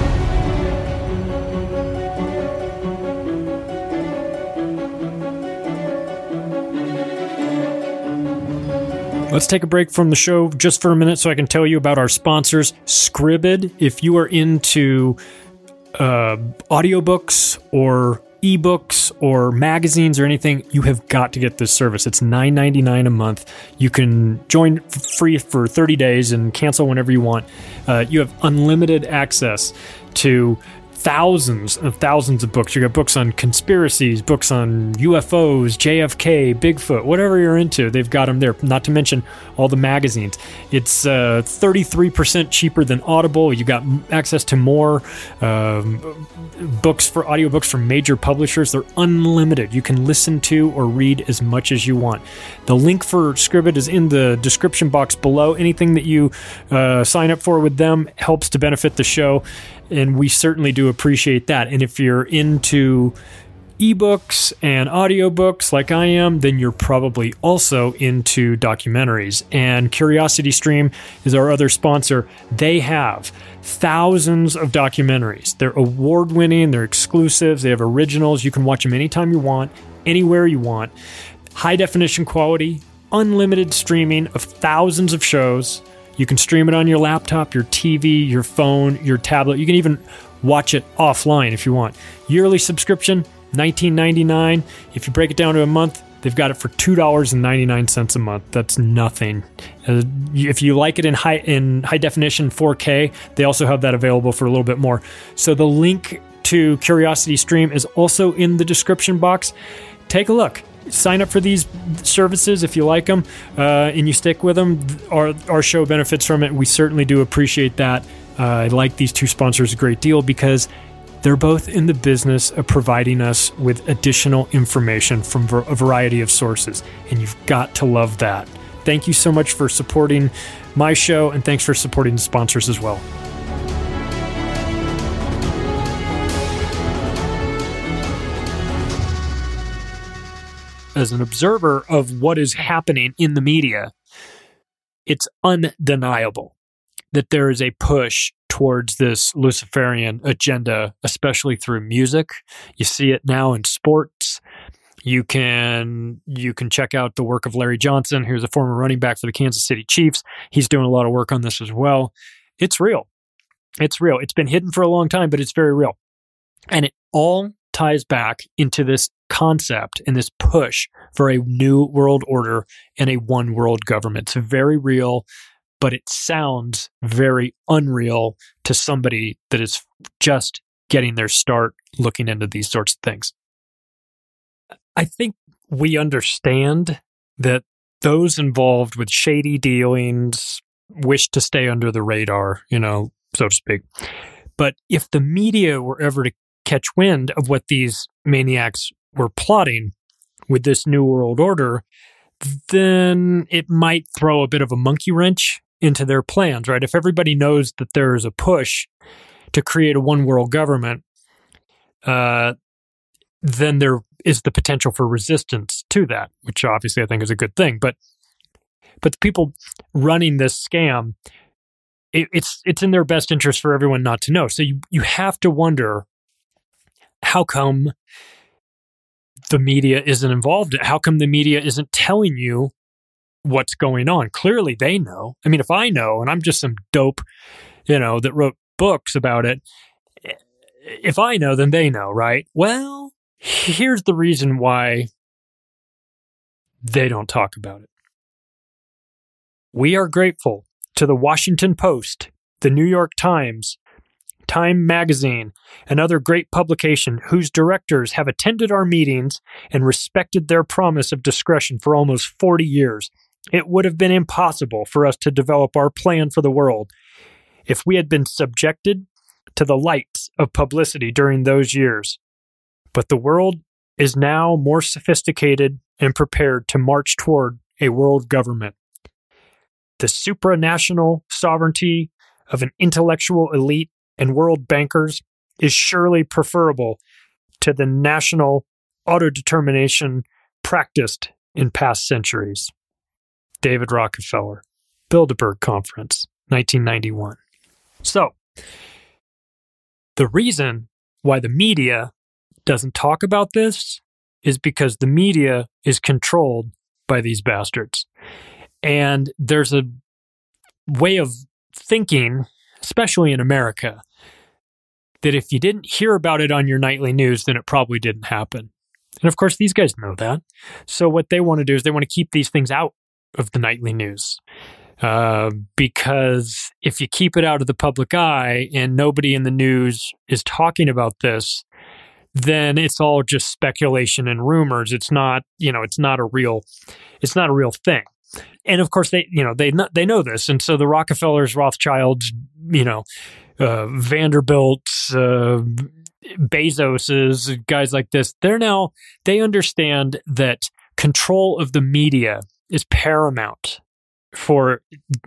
Let's take a break from the show just for a minute so I can tell you about our sponsors. Scribd. If you are into uh, audiobooks or ebooks or magazines or anything, you have got to get this service. It's nine ninety-nine a month. You can join free for thirty days and cancel whenever you want. Uh, you have unlimited access to thousands of thousands of books. You got books on conspiracies, books on U F Os, J F K, Bigfoot, whatever you're into, they've got them there. Not to mention all the magazines. It's uh, thirty-three percent cheaper than Audible. You got access to more um, books for audiobooks from major publishers. They're unlimited. You can listen to or read as much as you want. The link for Scribd is in the description box below. Anything that you uh, sign up for with them helps to benefit the show, and we certainly do appreciate that. And if you're into ebooks and audiobooks like I am, then you're probably also into documentaries. And CuriosityStream is our other sponsor. They have thousands of documentaries. They're award-winning, they're exclusives, they have originals. You can watch them anytime you want, anywhere you want. High-definition quality, unlimited streaming of thousands of shows. You can stream it on your laptop, your T V, your phone, your tablet. You can even watch it offline if you want. Yearly subscription, nineteen ninety-nine dollars. If you break it down to a month, they've got it for two dollars and ninety-nine cents a month. That's nothing. Uh, if you like it in high in high definition four K, they also have that available for a little bit more. So the link to CuriosityStream is also in the description box. Take a look. Sign up for these services if you like them, uh, and you stick with them. Our, our show benefits from it. We certainly do appreciate that. Uh, I like these two sponsors a great deal because they're both in the business of providing us with additional information from a variety of sources, and you've got to love that. Thank you so much for supporting my show, and thanks for supporting the sponsors as well. As an observer of what is happening in the media, it's undeniable that there is a push towards this Luciferian agenda, especially through music. You see it now in sports. You can you can check out the work of Larry Johnson, who's a former running back for the Kansas City Chiefs. He's doing a lot of work on this as well. It's real. It's real. It's been hidden for a long time, but it's very real. And it all ties back into this concept and this push for a new world order and a one world government. It's very real, but it sounds very unreal to somebody that is just getting their start looking into these sorts of things. I think we understand that those involved with shady dealings wish to stay under the radar, you know, so to speak. But if the media were ever to catch wind of what these maniacs were plotting with this new world order, then it might throw a bit of a monkey wrench into their plans, right? If everybody knows that there is a push to create a one world government, uh, then there is the potential for resistance to that, which obviously I think is a good thing. But but the people running this scam, it, it's it's in their best interest for everyone not to know. So you you have to wonder, how come the media isn't involved? How come the media isn't telling you what's going on? Clearly they know. I mean, if I know, and I'm just some dope, you know, that wrote books about it, if I know, then they know, right? Well, here's the reason why they don't talk about it. We are grateful to the Washington Post, the New York Times, Time Magazine, and other great publications whose directors have attended our meetings and respected their promise of discretion for almost forty years. It would have been impossible for us to develop our plan for the world if we had been subjected to the lights of publicity during those years. But the world is now more sophisticated and prepared to march toward a world government. The supranational sovereignty of an intellectual elite and world bankers is surely preferable to the national autodetermination practiced in past centuries. David Rockefeller, Bilderberg Conference, nineteen ninety-one. So, the reason why the media doesn't talk about this is because the media is controlled by these bastards. And there's a way of thinking, especially in America, that if you didn't hear about it on your nightly news, then it probably didn't happen. And of course, these guys know that. So what they want to do is they want to keep these things out of the nightly news. Uh, because if you keep it out of the public eye and nobody in the news is talking about this, then it's all just speculation and rumors. It's not, you know, it's not a real, it's not a real thing. And of course, they, you know, they know, they know this. And so the Rockefellers, Rothschilds, you know, uh, Vanderbilts, uh, Bezoses, guys like this, they're now, they understand that control of the media is paramount for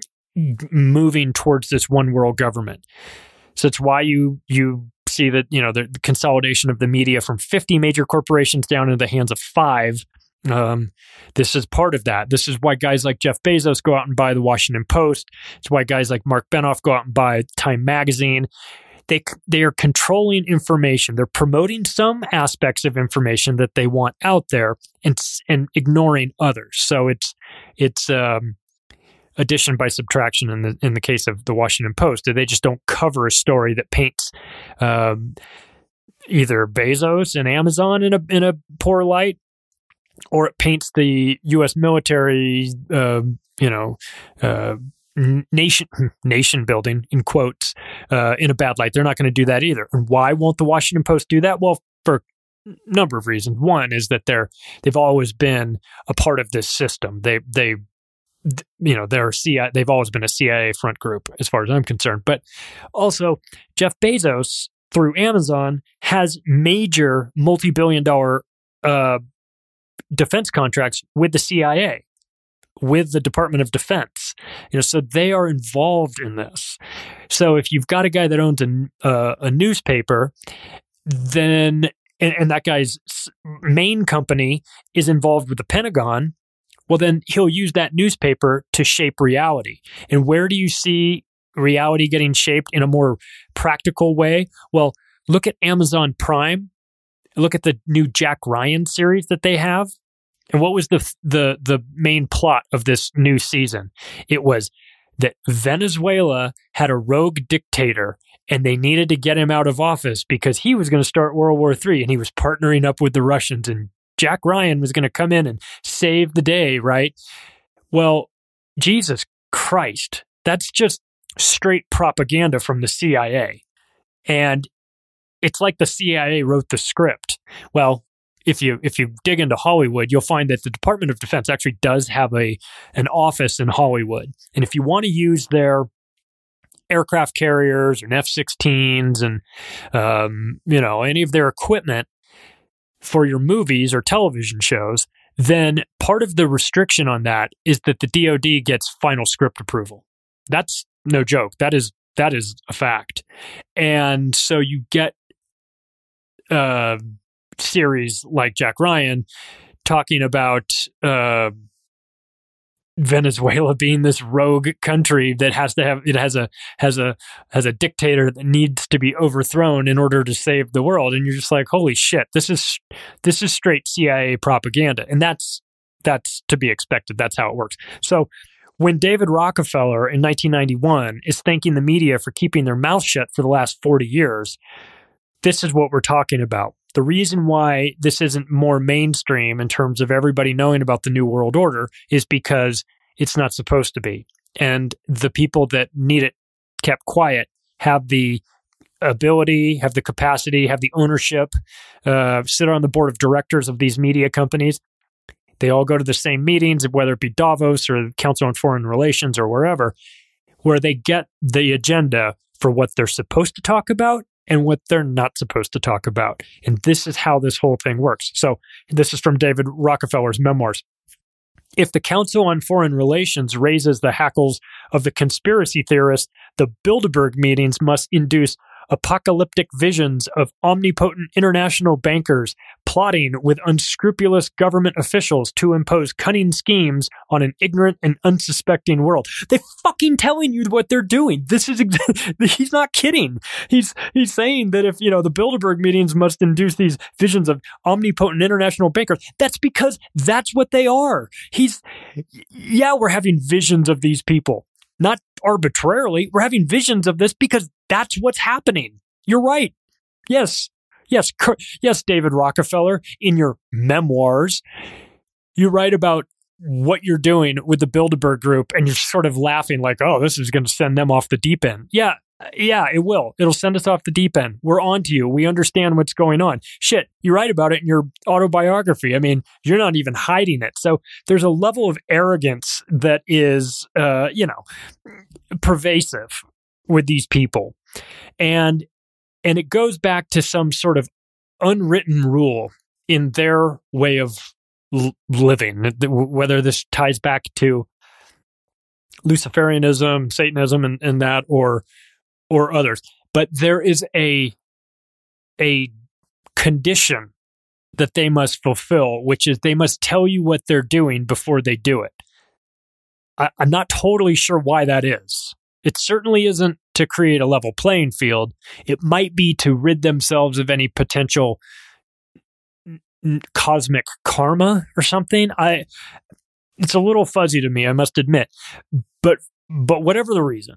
moving towards this one world government. So it's why you, you see that, you know, the, the consolidation of the media from fifty major corporations down into the hands of five. Um, this is part of that. This is why guys like Jeff Bezos go out and buy the Washington Post. It's why guys like Mark Benoff go out and buy Time Magazine. They they are controlling information. They're promoting some aspects of information that they want out there and and ignoring others. So it's it's um, addition by subtraction in the in the case of the Washington Post. They just don't cover a story that paints um, either Bezos and Amazon in a in a poor light, or it paints the U S military, uh, you know, uh, nation nation building in quotes uh, in a bad light. They're not going to do that either. And why won't the Washington Post do that? Well, for a number of reasons. One is that they're they've always been a part of this system. They they you know they're C I A. They've always been a C I A front group, as far as I'm concerned. But also, Jeff Bezos through Amazon has major multi-billion dollar uh, defense contracts with the C I A, with the Department of Defense. You know, so they are involved in this. So if you've got a guy that owns a uh, a newspaper, then and, and that guy's main company is involved with the Pentagon, well, then he'll use that newspaper to shape reality. And where do you see reality getting shaped in a more practical way? Well, look at Amazon Prime. Look at the new Jack Ryan series that they have. And what was the the the main plot of this new season? It was that Venezuela had a rogue dictator and they needed to get him out of office because he was going to start World War Three and he was partnering up with the Russians, and Jack Ryan was going to come in and save the day, right? Well, Jesus Christ, that's just straight propaganda from the C I A. And it's like the C I A wrote the script. Well, if you if you dig into Hollywood, you'll find that the Department of Defense actually does have a an office in Hollywood. And if you want to use their aircraft carriers and F sixteens and um, you know, any of their equipment for your movies or television shows, then part of the restriction on that is that the D O D gets final script approval. That's no joke. That is that is a fact. And so you get uh series like Jack Ryan talking about uh, Venezuela being this rogue country that has to have it has a has a has a dictator that needs to be overthrown in order to save the world, and you're just like, holy shit, this is this is straight C I A propaganda, and that's that's to be expected. That's how it works. So when David Rockefeller in nineteen ninety-one is thanking the media for keeping their mouth shut for the last forty years, this is what we're talking about. The reason why this isn't more mainstream in terms of everybody knowing about the New World Order is because it's not supposed to be. And the people that need it kept quiet have the ability, have the capacity, have the ownership, uh, sit on the board of directors of these media companies. They all go to the same meetings, whether it be Davos or the Council on Foreign Relations or wherever, where they get the agenda for what they're supposed to talk about and what they're not supposed to talk about. And this is how this whole thing works. So this is from David Rockefeller's memoirs. If the Council on Foreign Relations raises the hackles of the conspiracy theorists, the Bilderberg meetings must induce apocalyptic visions of omnipotent international bankers plotting with unscrupulous government officials to impose cunning schemes on an ignorant and unsuspecting world. They're fucking telling you what they're doing. This is ex- he's not kidding. He's he's saying that if, you know, the Bilderberg meetings must induce these visions of omnipotent international bankers, that's because that's what they are. He's yeah, we're having visions of these people. Not arbitrarily. We're having visions of this because that's what's happening. You're right. Yes. Yes. Cur- yes, David Rockefeller, in your memoirs, you write about what you're doing with the Bilderberg Group and you're sort of laughing like, oh, this is going to send them off the deep end. Yeah. Yeah, it will. It'll send us off the deep end. We're on to you. We understand what's going on. Shit, you write about it in your autobiography. I mean, you're not even hiding it. So there's a level of arrogance that is, uh, you know, pervasive with these people. And and it goes back to some sort of unwritten rule in their way of l- living, whether this ties back to Luciferianism, Satanism, and, and that, or or others. But there is a a condition that they must fulfill, which is they must tell you what they're doing before they do it. I, I'm not totally sure why that is. It certainly isn't to create a level playing field. It might be to rid themselves of any potential n- cosmic karma or something. I it's a little fuzzy to me, I must admit. But but whatever the reason,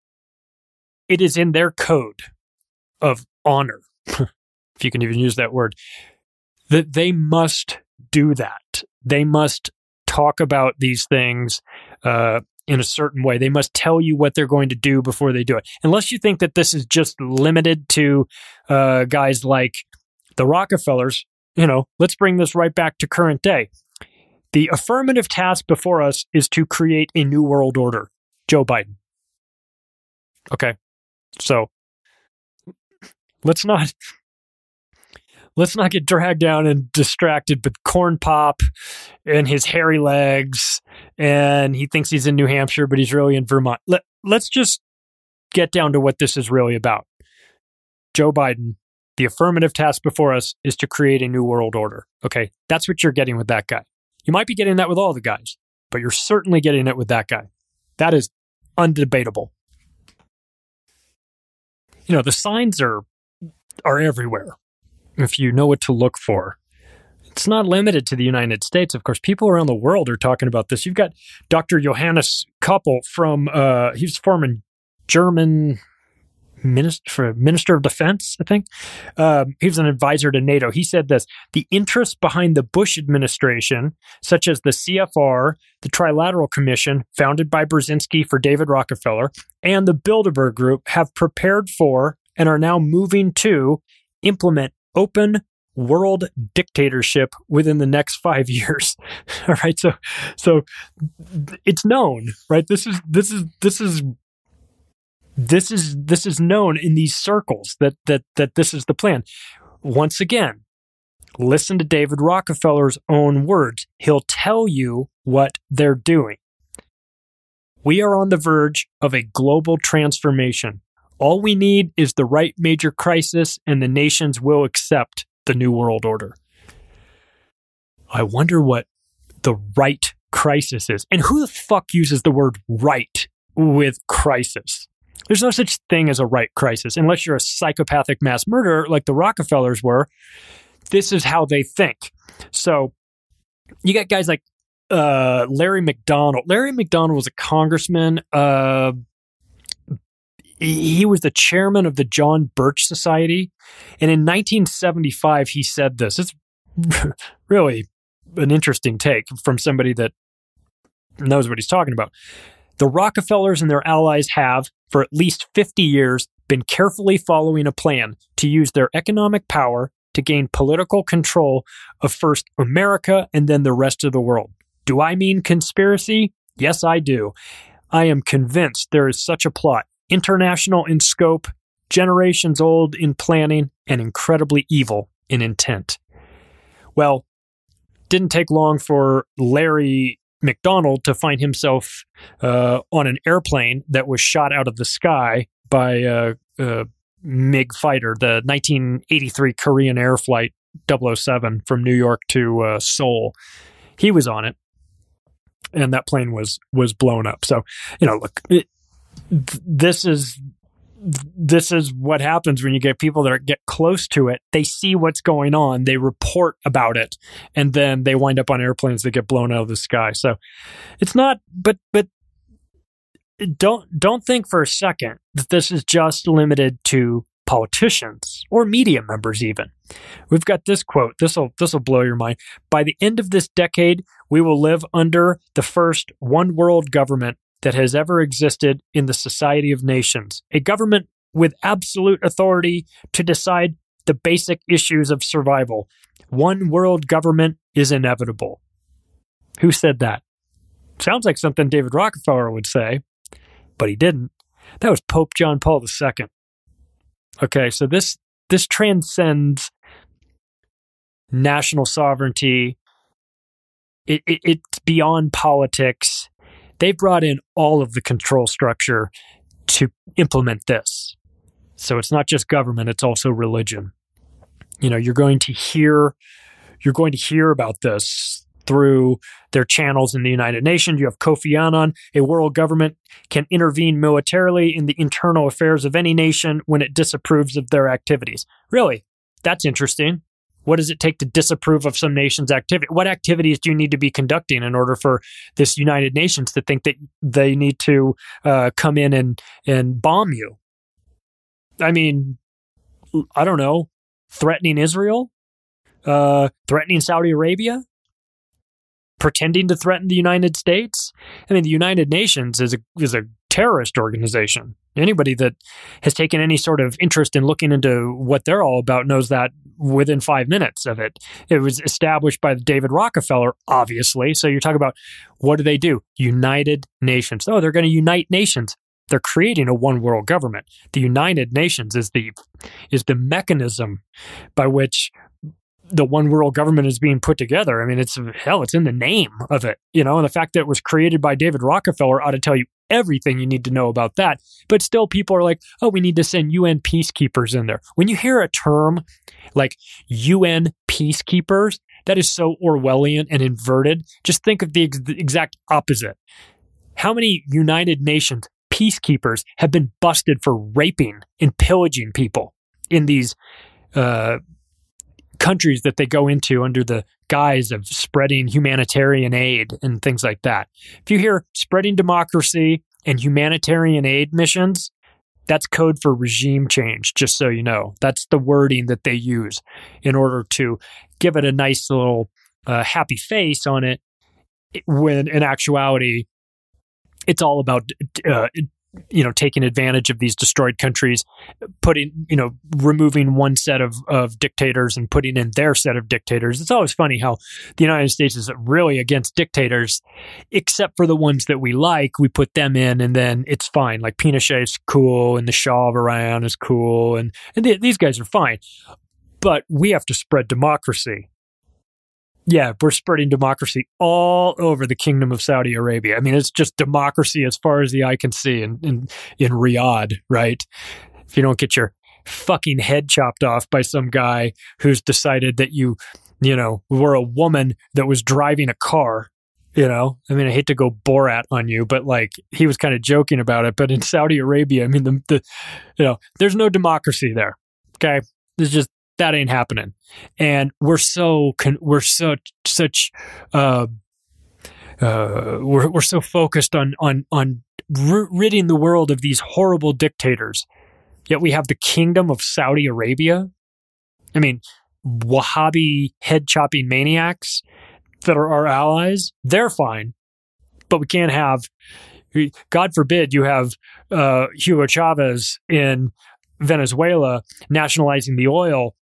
it is in their code of honor, if you can even use that word, that they must do that. They must talk about these things uh, in a certain way. They must tell you what they're going to do before they do it. Unless you think that this is just limited to uh, guys like the Rockefellers, you know, let's bring this right back to current day. The affirmative task before us is to create a new world order. Joe Biden. Okay. So let's not let's not get dragged down and distracted with Corn Pop and his hairy legs, and he thinks he's in New Hampshire, but he's really in Vermont. Let, let's just get down to what this is really about. Joe Biden, the affirmative task before us is to create a new world order. Okay, that's what you're getting with that guy. You might be getting that with all the guys, but you're certainly getting it with that guy. That is undebatable. you know, the signs are are everywhere if you know what to look for. It's not limited to the United States. Of course, people around the world are talking about this. You've got Doctor Johannes Koppel from, uh, he's former German minister, Minister of Defense, I think. Um, he was an advisor to NATO. He said this: the interests behind the Bush administration, such as the C F R, the Trilateral Commission, founded by Brzezinski for David Rockefeller, and the Bilderberg Group, have prepared for and are now moving to implement open world dictatorship within the next five years. All right. So, so it's known, right? This is, this is, this is, this is, this is known in these circles that, that, that this is the plan. Once again, listen to David Rockefeller's own words. He'll tell you what they're doing. We are on the verge of a global transformation. All we need is the right major crisis, and the nations will accept the New World Order. I wonder what the right crisis is. And who the fuck uses the word right with crisis? There's no such thing as a right crisis unless you're a psychopathic mass murderer like the Rockefellers were. This is how they think. So you got guys like uh, Larry McDonald. Larry McDonald was a congressman. Uh, He was the chairman of the John Birch Society. And in nineteen seventy-five, he said this. It's really an interesting take from somebody that knows what he's talking about. The Rockefellers and their allies have, for at least fifty years, been carefully following a plan to use their economic power to gain political control of first America and then the rest of the world. Do I mean conspiracy? Yes, I do. I am convinced there is such a plot. International in scope, generations old in planning, and incredibly evil in intent. Well, didn't take long for Larry McDonald to find himself uh, on an airplane that was shot out of the sky by a, a MiG fighter, the nineteen eighty-three Korean Air Flight double oh seven from New York to uh, Seoul. He was on it, and that plane was was blown up. So, you know, look, it, this is this is what happens when you get people that get close to it. They see what's going on, they report about it, and then they wind up on airplanes that get blown out of the sky. So it's not, but but don't don't think for a second that this is just limited to politicians or media members even. We've got this quote. This will this will blow your mind. By the end of this decade, we will live under the first one world government that has ever existed in the Society of Nations, a government with absolute authority to decide the basic issues of survival. One world government is inevitable. Who said that? Sounds like something David Rockefeller would say, but he didn't. That was Pope John Paul the Second. Okay, so this this transcends national sovereignty. It, it, it's beyond politics. They brought in all of the control structure to implement this. So it's not just government, it's also religion. You know, you're going to hear you're going to hear about this through their channels in the United Nations. You have Kofi Annan. A world government can intervene militarily in the internal affairs of any nation when it disapproves of their activities. Really? That's interesting. What does it take to disapprove of some nation's activity? What activities do you need to be conducting in order for this United Nations to think that they need to uh, come in and, and bomb you? I mean, I don't know, threatening Israel? Uh, threatening Saudi Arabia? Pretending to threaten the United States? I mean, the United Nations is a is a terrorist organization. Anybody that has taken any sort of interest in looking into what they're all about knows that within five minutes of it. It was established by David Rockefeller, obviously. So you're talking about, what do they do? United Nations. Oh, they're going to unite nations. They're creating a one world government. The United Nations is the is the mechanism by which the one world government is being put together. I mean, it's hell, it's in the name of it, you know, and the fact that it was created by David Rockefeller ought to tell you everything you need to know about that. But still, people are like, oh, we need to send U N peacekeepers in there. When you hear a term like U N peacekeepers, that is so Orwellian and inverted. Just think of the ex- exact opposite. How many United Nations peacekeepers have been busted for raping and pillaging people in these uh, countries that they go into under the guise of spreading humanitarian aid and things like that. If you hear spreading democracy and humanitarian aid missions, that's code for regime change, just so you know. That's the wording that they use in order to give it a nice little uh, happy face on it, when in actuality, it's all about uh, you know, taking advantage of these destroyed countries, putting, you know, removing one set of, of dictators and putting in their set of dictators. It's always funny how the United States is really against dictators, except for the ones that we like. We put them in and then it's fine. Like Pinochet's cool and the Shah of Iran is cool. And, and th- these guys are fine. But we have to spread democracy. Yeah, we're spreading democracy all over the Kingdom of Saudi Arabia. I mean, it's just democracy as far as the eye can see in, in, in Riyadh, right? If you don't get your fucking head chopped off by some guy who's decided that you, you know, were a woman that was driving a car, you know? I mean, I hate to go Borat on you, but like, he was kind of joking about it. But in Saudi Arabia, I mean, the, the you know, there's no democracy there, okay? There's just, that ain't happening. And we're so con- we're so such uh, uh, we're we're so focused on on on r- ridding the world of these horrible dictators. Yet we have the Kingdom of Saudi Arabia. I mean, Wahhabi head chopping maniacs that are our allies. They're fine, but we can't have. God forbid you have uh, Hugo Chavez in Venezuela nationalizing the oil,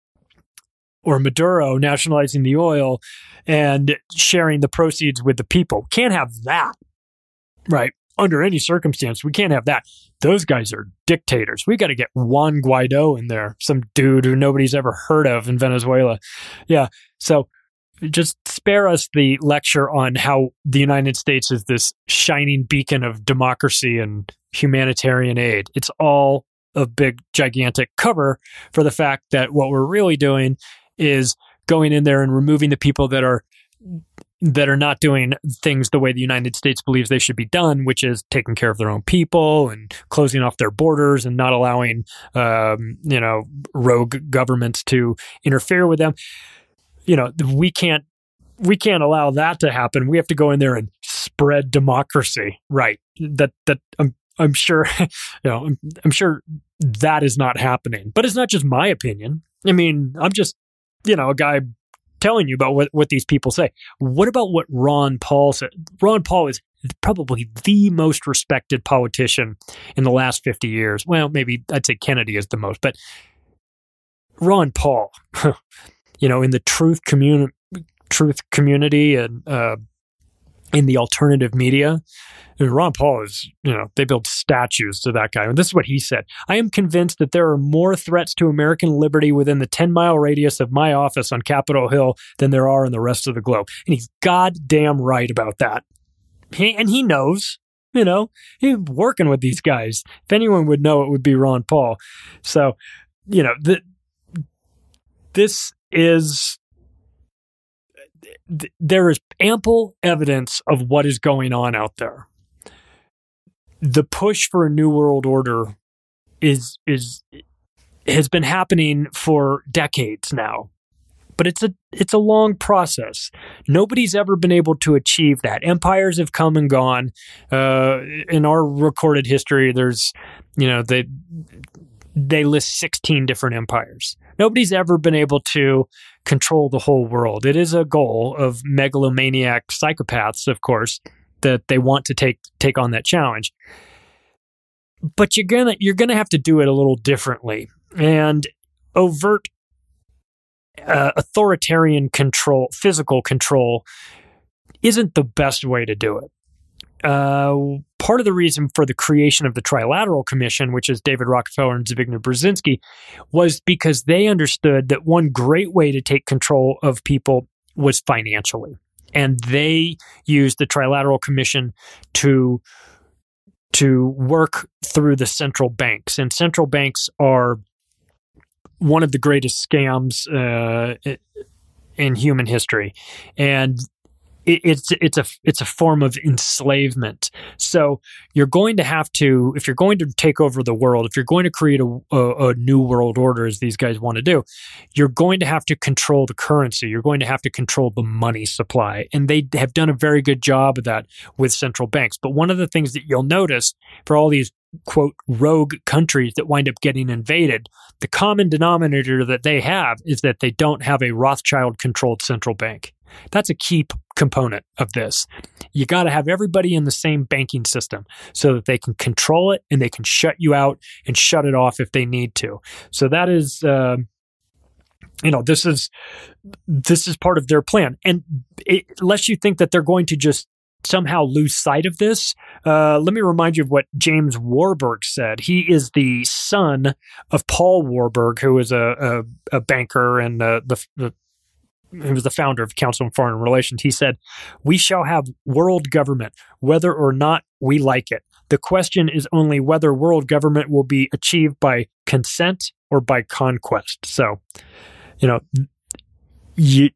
or Maduro nationalizing the oil and sharing the proceeds with the people. Can't have that, right? Under any circumstance, we can't have that. Those guys are dictators. We got to get Juan Guaido in there, some dude who nobody's ever heard of in Venezuela. Yeah, so just spare us the lecture on how the United States is this shining beacon of democracy and humanitarian aid. It's all a big, gigantic cover for the fact that what we're really doing is going in there and removing the people that are that are not doing things the way the United States believes they should be done, which is taking care of their own people and closing off their borders and not allowing, um, you know, rogue governments to interfere with them. You know, we can't we can't allow that to happen. We have to go in there and spread democracy, right? That that I'm I'm sure, you know, I'm, I'm sure that is not happening. But it's not just my opinion. I mean, I'm just, you know, a guy telling you about what, what these people say. What about what Ron Paul said? Ron Paul is probably the most respected politician in the last fifty years. Well, maybe I'd say Kennedy is the most, but Ron Paul, you know, in the truth community, truth community and uh, in the alternative media, Ron Paul is, you know, they build statues to that guy. And this is what he said. I am convinced that there are more threats to American liberty within the ten-mile radius of my office on Capitol Hill than there are in the rest of the globe. And he's goddamn right about that. He, and he knows, you know, he's working with these guys. If anyone would know, it would be Ron Paul. So, you know, the, this is... th- there is ample evidence of what is going on out there. The push for a new world order is is has been happening for decades now, but it's a it's a long process. Nobody's ever been able to achieve that. Empires have come and gone. Uh, in our recorded history, there's you know they they list sixteen different empires. Nobody's ever been able to control the whole world. It is a goal of megalomaniac psychopaths, of course, that they want to take take on that challenge. But you're gonna you're gonna have to do it a little differently. And overt uh, authoritarian control, physical control, isn't the best way to do it. Uh, part of the reason for the creation of the Trilateral Commission, which is David Rockefeller and Zbigniew Brzezinski, was because they understood that one great way to take control of people was financially. And they used the Trilateral Commission to, to work through the central banks. And central banks are one of the greatest scams uh, in human history. And it, it's it's a it's a form of enslavement. So you're going to have to, if you're going to take over the world, if you're going to create a, a, a new world order, as these guys want to do, you're going to have to control the currency. You're going to have to control the money supply, and they have done a very good job of that with central banks. But one of the things that you'll notice for all these quote rogue countries that wind up getting invaded, the common denominator that they have is that they don't have a Rothschild-controlled central bank. That's a key p- component of this. You got to have everybody in the same banking system so that they can control it and they can shut you out and shut it off if they need to. So that is, uh, you know, this is this is part of their plan. And it, unless you think that they're going to just somehow lose sight of this, uh, let me remind you of what James Warburg said. He is the son of Paul Warburg, who is a, a, a banker and uh, the, the he was the founder of Council on Foreign Relations. He said, "We shall have world government, whether or not we like it. The question is only whether world government will be achieved by consent or by conquest." So, you know, you,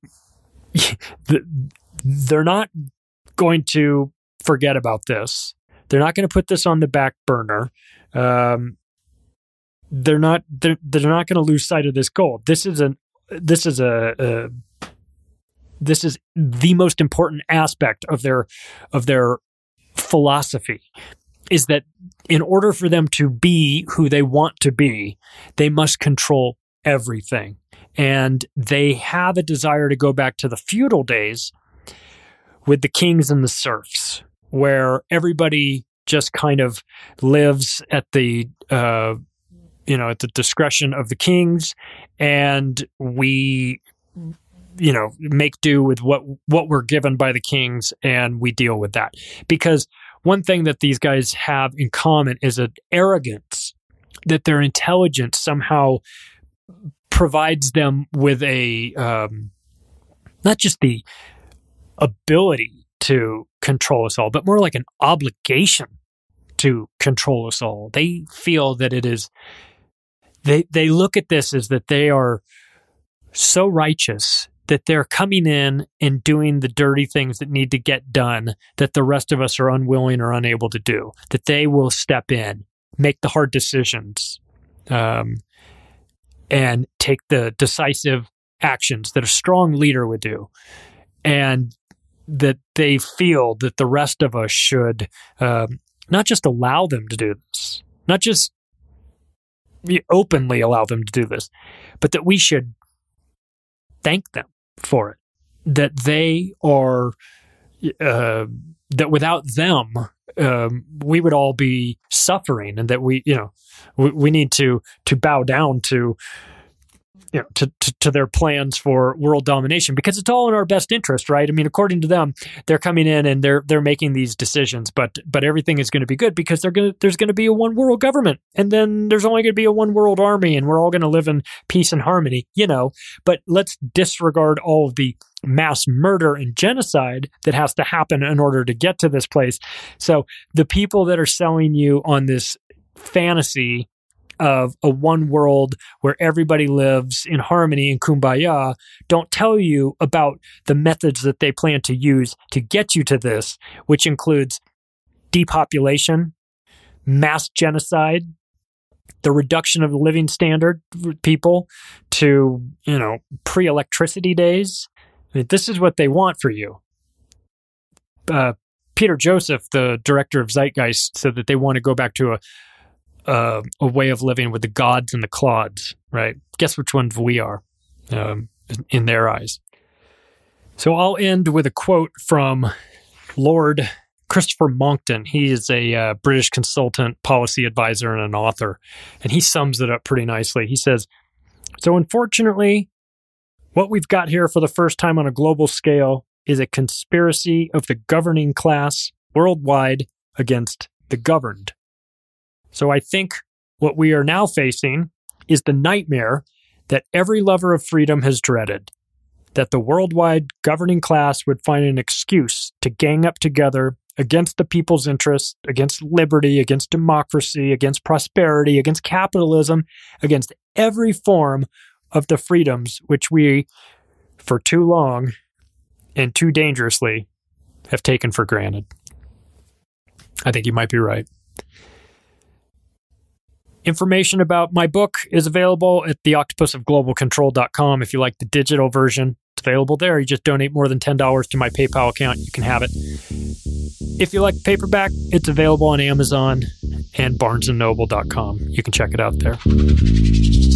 they're not going to forget about this. They're not going to put this on the back burner. Um, they're not. They're, they're not going to lose sight of this goal. This is an. This is a. a this is the most important aspect of their of their philosophy. Is that in order for them to be who they want to be, they must control everything, and they have a desire to go back to the feudal days with the kings and the serfs, where everybody just kind of lives at the, uh, you know, at the discretion of the kings, and we, you know, make do with what what we're given by the kings, and we deal with that. Because one thing that these guys have in common is an arrogance that their intelligence somehow provides them with a um, not just the ability to control us all, but more like an obligation to control us all. They feel that it is, they they look at this as that they are so righteous that they're coming in and doing the dirty things that need to get done that the rest of us are unwilling or unable to do, that they will step in, make the hard decisions, um, and take the decisive actions that a strong leader would do. And that they feel that the rest of us should um, not just allow them to do this, not just openly allow them to do this, but that we should thank them for it. That they are, uh, that without them, um, we would all be suffering, and that we, you know, we, we need to to bow down to, you know, to, to, to their plans for world domination, because it's all in our best interest, right? I mean, according to them, they're coming in and they're they're making these decisions, but but everything is going to be good because they're going there's going to be a one world government, and then there's only going to be a one world army, and we're all going to live in peace and harmony, you know. But let's disregard all of the mass murder and genocide that has to happen in order to get to this place. So the people that are selling you on this fantasy of a one world where everybody lives in harmony and kumbaya don't tell you about the methods that they plan to use to get you to this, which includes depopulation, mass genocide, the reduction of the living standard for people to, you know, pre-electricity days. I mean, this is what they want for you. Uh, Peter Joseph, the director of Zeitgeist, said that they want to go back to a Uh, a way of living with the gods and the clods, right? Guess which ones we are um, in their eyes. So I'll end with a quote from Lord Christopher Monckton. He is a uh, British consultant, policy advisor, and an author, and he sums it up pretty nicely. He says, "So unfortunately, what we've got here for the first time on a global scale is a conspiracy of the governing class worldwide against the governed. So I think what we are now facing is the nightmare that every lover of freedom has dreaded, that the worldwide governing class would find an excuse to gang up together against the people's interests, against liberty, against democracy, against prosperity, against capitalism, against every form of the freedoms which we, for too long and too dangerously, have taken for granted. I think you might be right. Information about my book is available at the octopus of global control dot com. If you like the digital version, it's available there. You just donate more than ten dollars to my PayPal account. You can have it. If you like paperback, it's available on Amazon and barnes and noble dot com. You can check it out there.